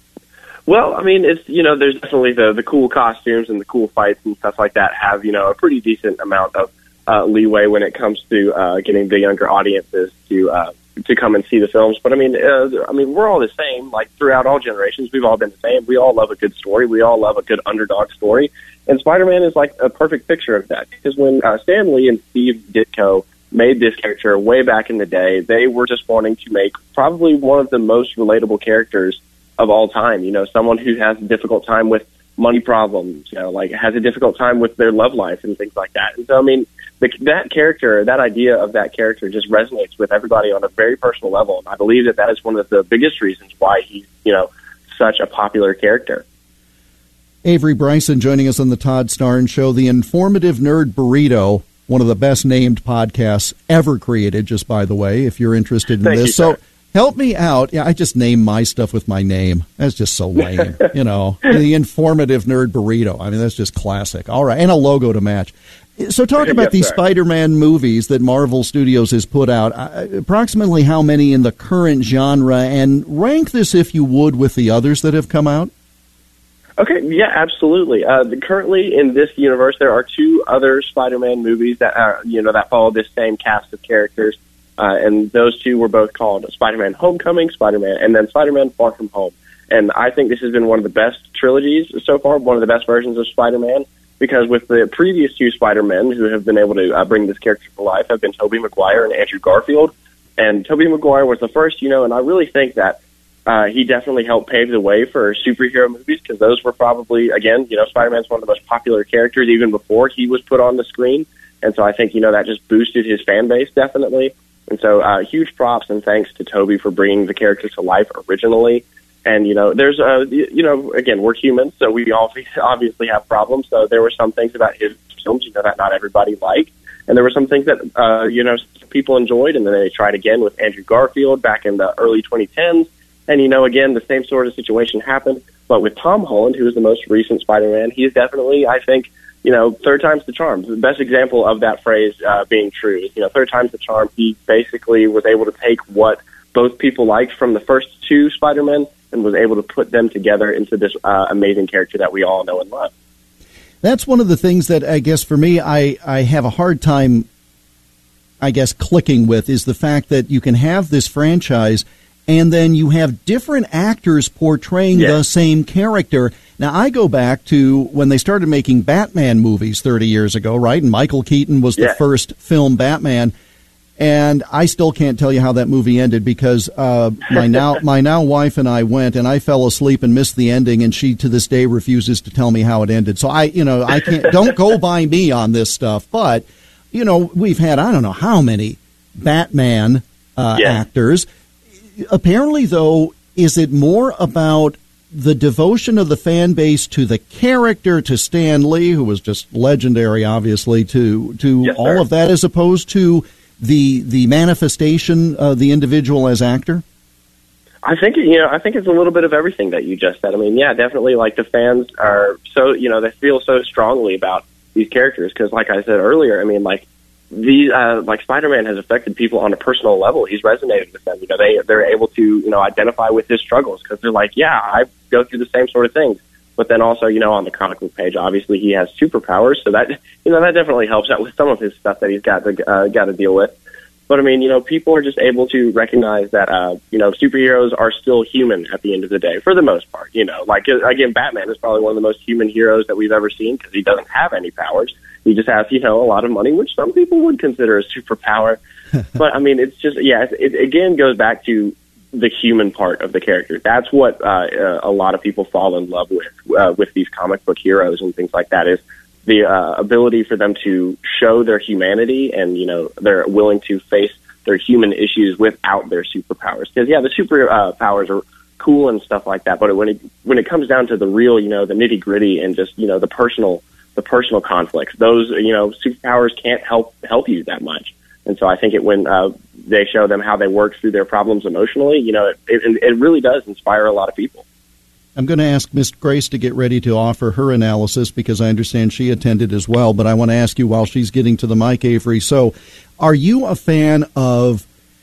Well, I mean, it's there's definitely the cool costumes and the cool fights and stuff like that have a pretty decent amount of leeway when it comes to getting the younger audiences to come and see the films. But I mean, we're all the same. Like throughout all generations, we've all been the same. We all love a good story. We all love a good underdog story. And Spider-Man is like a perfect picture of that. Because when Stan Lee and Steve Ditko made this character way back in the day, they were just wanting to make probably one of the most relatable characters of all time. Someone who has a difficult time with money problems, has a difficult time with their love life and things like that. And so, I mean, that character, that idea of that character just resonates with everybody on a very personal level. And I believe that is one of the biggest reasons why he's, such a popular character.
Avery Bryson joining us on the Todd Starnes Show, the Informative Nerd Burrito, one of the best named podcasts ever created, just by the way, if you're interested in
Thank
this.
You,
so help me out. Yeah, I just name my stuff with my name. That's just so lame. The Informative Nerd Burrito. I mean, that's just classic. All right, and a logo to match. So talk about these Spider-Man movies that Marvel Studios has put out. Approximately how many in the current genre, and rank this, if you would, with the others that have come out?
Okay, yeah, absolutely. Currently in this universe, there are 2 other Spider-Man movies that are, that follow this same cast of characters, and those 2 were both called Spider-Man Homecoming, and then Spider-Man Far From Home. And I think this has been one of the best trilogies so far, one of the best versions of Spider-Man. Because with the previous 2 Spider-Men who have been able to bring this character to life have been Tobey Maguire and Andrew Garfield. And Tobey Maguire was the first, and I really think that he definitely helped pave the way for superhero movies because those were probably, again, Spider-Man's one of the most popular characters even before he was put on the screen. And so I think, that just boosted his fan base definitely. And so huge props and thanks to Tobey for bringing the character to life originally. And, there's, again, we're humans, so we obviously have problems. So there were some things about his films, that not everybody liked. And there were some things that, people enjoyed. And then they tried again with Andrew Garfield back in the early 2010s. And, again, the same sort of situation happened. But with Tom Holland, who is the most recent Spider-Man, he is definitely, I think, third time's the charm. The best example of that phrase being true is, third time's the charm. He basically was able to take what both people liked from the first 2 Spider-Men and was able to put them together into this amazing character that we all know and love.
That's one of the things that I guess for me I have a hard time, clicking with is the fact that you can have this franchise and then you have different actors portraying the same character. Now, I go back to when they started making Batman movies 30 years ago, right? And Michael Keaton was the first film Batman. And I still can't tell you how that movie ended because my now wife and I went, and I fell asleep and missed the ending, and she to this day refuses to tell me how it ended. So I can't. Don't go by me on this stuff. But we've had I don't know how many Batman actors. Apparently, though, is it more about the devotion of the fan base to the character, to Stan Lee, who was just legendary, obviously, to all of that, as opposed to the manifestation of the individual as actor?
I think it's a little bit of everything that you just said. I mean, yeah, definitely. Like the fans are so they feel so strongly about these characters because, like I said earlier, I mean, like Spider-Man has affected people on a personal level. He's resonated with them. They're able to identify with his struggles because they're like, yeah, I go through the same sort of things. But then also, on the comic book page, obviously he has superpowers, so that that definitely helps out with some of his stuff that he's got to deal with. But I mean, people are just able to recognize that, superheroes are still human at the end of the day, for the most part. Like, again, Batman is probably one of the most human heroes that we've ever seen because he doesn't have any powers. He just has, a lot of money, which some people would consider a superpower. But I mean, it's just, it again goes back to the human part of the character. That's what a lot of people fall in love with these comic book heroes and things like that, is the ability for them to show their humanity and, they're willing to face their human issues without their superpowers. Because, the superpowers are cool and stuff like that, but when it comes down to the real, the nitty-gritty and just, the personal conflicts, those, superpowers can't help you that much. And so I think when they show them how they work through their problems emotionally, it really does inspire a lot of people.
I'm going to ask Miss Grace to get ready to offer her analysis because I understand she attended as well, but I want to ask you while she's getting to the mic, Avery. So are you a fan of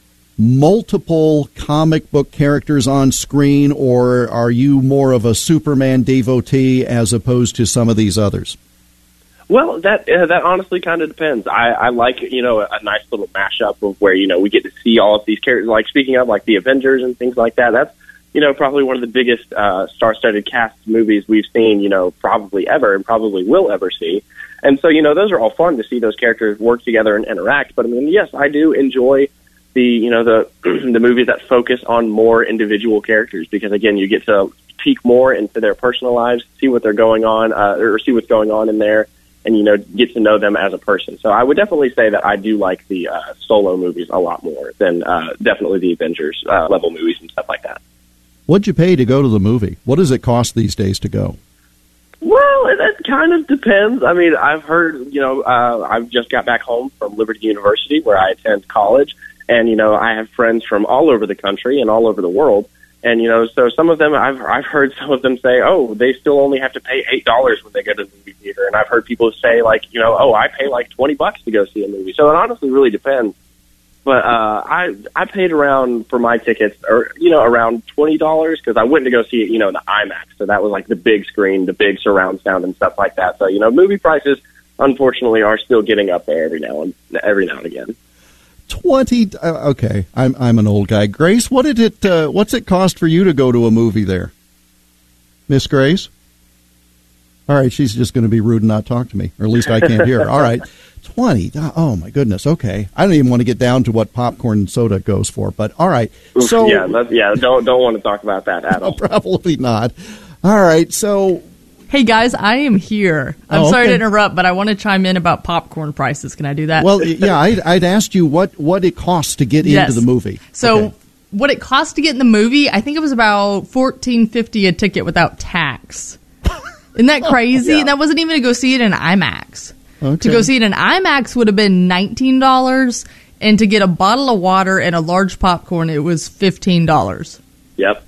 multiple comic book characters on screen, or are you more of a Superman devotee as opposed to some of these others?
Well, that honestly kind of depends. I like, a nice little mashup of where, we get to see all of these characters, like speaking of like the Avengers and things like that. That's, probably one of the biggest star-studded cast movies we've seen, probably ever and probably will ever see. And so, those are all fun to see those characters work together and interact. But I mean, yes, I do enjoy the the movies that focus on more individual characters because, again, you get to peek more into their personal lives, see what they're going on, or see what's going on in there, and, get to know them as a person. So I would definitely say that I do like the solo movies a lot more than definitely the Avengers level movies and stuff like that.
What'd you pay to go to the movie? What does it cost these days to go?
Well, it kind of depends. I mean, I've heard, I've just got back home from Liberty University where I attend college, and, I have friends from all over the country and all over the world. And, so some of them, I've heard some of them say, oh, they still only have to pay $8 when they go to the movie theater. And I've heard people say, like, oh, I pay like $20 to go see a movie. So it honestly really depends. But I paid around for my tickets, or around $20 because I went to go see it, in the IMAX. So that was like the big screen, the big surround sound and stuff like that. So movie prices, unfortunately, are still getting up there every now and again.
20. Okay, I'm an old guy. Grace, what's it cost for you to go to a movie there, Miss Grace? All right, she's just going to be rude and not talk to me, or at least I can't hear her. All right. 20. Oh, my goodness. Okay. I don't even want to get down to what popcorn and soda goes for, but all right. So
don't want to talk about that at all.
Probably not. All right. So,
hey, guys, I am here. I'm sorry to interrupt, but I want to chime in about popcorn prices. Can I do that?
Well, yeah, I'd asked you what it costs to get into the movie.
So what it costs to get in the movie, I think it was about $14.50 a ticket without tax. Isn't that crazy? Yeah. And that wasn't even to go see it in IMAX. Okay. To go see it in IMAX would have been $19, and to get a bottle of water and a large popcorn, it was $15.
Yep.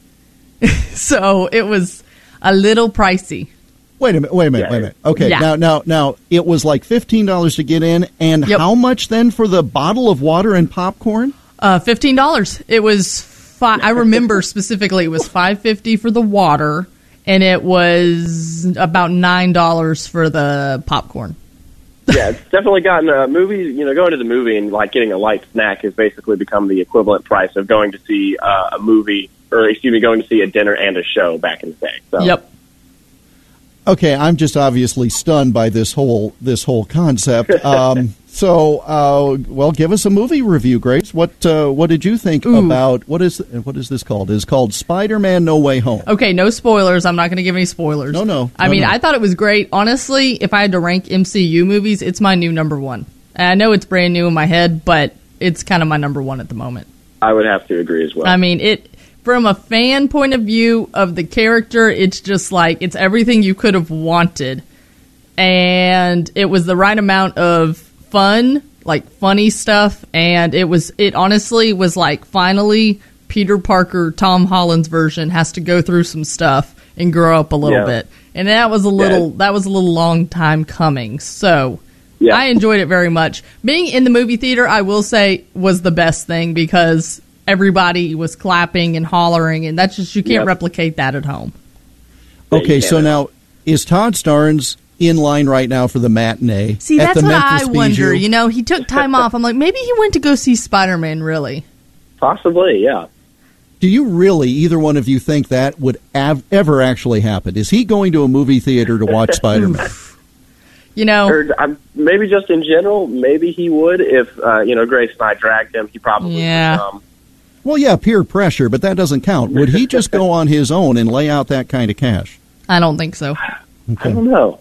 So it was a little pricey.
Wait a minute. Okay, now it was like $15 to get in, and how much then for the bottle of water and popcorn?
$15. It was I remember specifically it was $5.50 for the water, and it was about $9 for the popcorn.
Yeah, it's definitely gotten movies. Going to the movie and like getting a light snack has basically become the equivalent price of going to see a movie, or going to see a dinner and a show back in the day. So.
Yep.
Okay, I'm just obviously stunned by this whole concept. Well, give us a movie review, Grace. What did you think about what is this called? It's called Spider-Man: No Way Home.
Okay, no spoilers. I'm not going to give any spoilers.
No.
I thought it was great. Honestly, if I had to rank MCU movies, it's my new number one. And I know it's brand new in my head, but it's kind of my number one at the moment.
I would have to agree as well.
I mean, from a fan point of view of the character, it's just like it's everything you could have wanted. And it was the right amount of fun, like funny stuff, and it honestly was like finally Peter Parker, Tom Holland's version, has to go through some stuff and grow up a little bit. And that was a little long time coming. So I enjoyed it very much. Being in the movie theater, I will say, was the best thing because everybody was clapping and hollering, and that's just, you can't replicate that at home.
Okay, so now, is Todd Starnes in line right now for the matinee.
See,
at
that's
the
what
Memphis
I wonder.
Bijou.
You know, he took time off. I'm like, maybe he went to go see Spider-Man, really.
Possibly, yeah.
Do you really, either one of you, think that would ever actually happen? Is he going to a movie theater to watch Spider-Man?
You know,
or maybe just in general, maybe he would if Grace and I dragged him. He probably would.
Well, yeah, peer pressure, but that doesn't count. Would he just go on his own and lay out that kind of cash?
I don't think so.
Okay.
I don't know.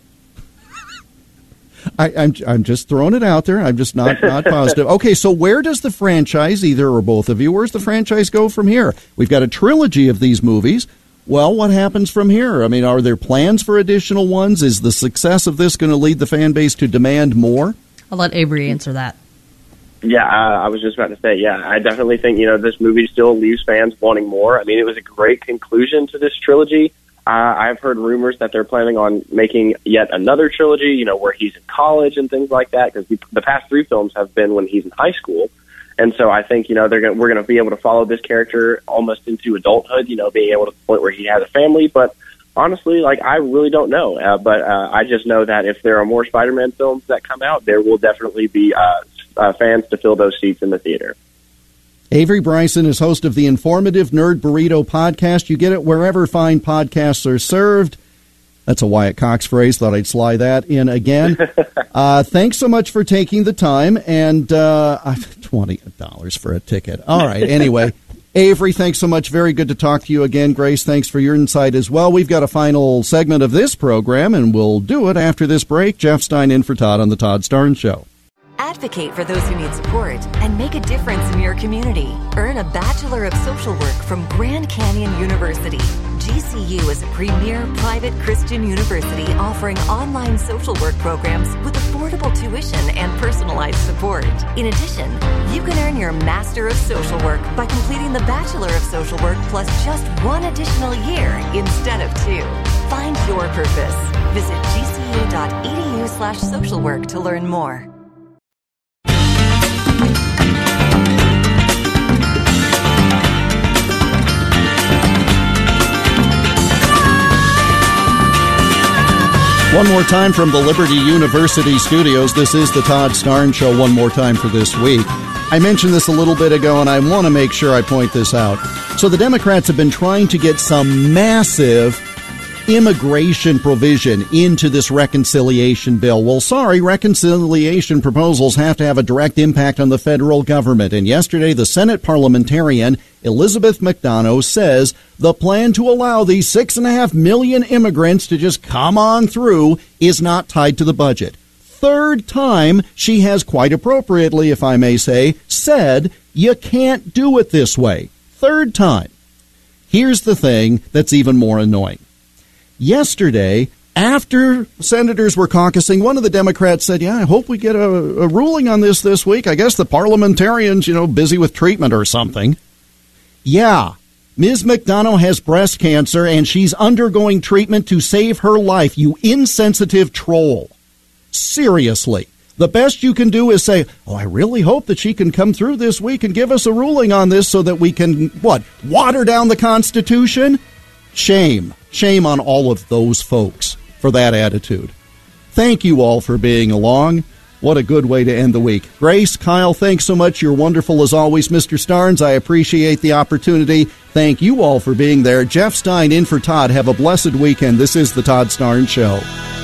I'm just throwing it out there. I'm just not positive. Okay, so where does the franchise, either or both of you, where's the franchise go from here? We've got a trilogy of these movies. Well, what happens from here? I mean, are there plans for additional ones? Is the success of this going to lead the fan base to demand more?
I'll let Avery answer that.
Yeah, I was just about to say, I definitely think, this movie still leaves fans wanting more. I mean, it was a great conclusion to this trilogy. I've heard rumors that they're planning on making yet another trilogy, where he's in college and things like that, because the past 3 films have been when he's in high school. And so I think, we're going to be able to follow this character almost into adulthood, being able to the point where he has a family. But honestly, I really don't know. But I just know that if there are more Spider-Man films that come out, there will definitely be fans to fill those seats in the theater.
Avery Bryson is host of the informative Nerd Burrito podcast. You get it wherever fine podcasts are served. That's a Wyatt Cox phrase. Thought I'd slide that in again. Thanks so much for taking the time, and $20 for a ticket. All right, anyway. Avery, thanks so much. Very good to talk to you again. Grace, thanks for your insight as well. We've got a final segment of this program, and we'll do it after this break. Jeff Stein in for Todd on The Todd Starnes Show.
Advocate for those who need support and make a difference in your community. Earn a Bachelor of Social Work from Grand Canyon University. GCU is a premier private Christian university offering online social work programs with affordable tuition and personalized support. In addition, you can earn your Master of Social Work by completing the Bachelor of Social Work plus just 1 additional year instead of 2. Find your purpose. Visit gcu.edu/socialwork to learn more.
One more time from the Liberty University studios. This is the Todd Starnes Show one more time for this week. I mentioned this a little bit ago, and I want to make sure I point this out. So the Democrats have been trying to get some massive immigration provision into this reconciliation bill. Well, sorry, reconciliation proposals have to have a direct impact on the federal government. And yesterday, the Senate parliamentarian Elizabeth McDonough says the plan to allow these 6.5 million immigrants to just come on through is not tied to the budget. Third time she has, quite appropriately, if I may say, said you can't do it this way. Third time. Here's the thing that's even more annoying. Yesterday, after senators were caucusing, one of the Democrats said, I hope we get a ruling on this week. I guess the parliamentarian's, busy with treatment or something. Yeah, Ms. McDonough has breast cancer, and she's undergoing treatment to save her life, you insensitive troll. Seriously. The best you can do is say, I really hope that she can come through this week and give us a ruling on this so that we can, water down the Constitution? Shame. Shame on all of those folks for that attitude. Thank you all for being along. What a good way to end the week. Grace, Kyle, thanks so much. You're wonderful as always. Mr. Starnes, I appreciate the opportunity. Thank you all for being there. Jeff Stein in for Todd. Have a blessed weekend. This is the Todd Starnes Show.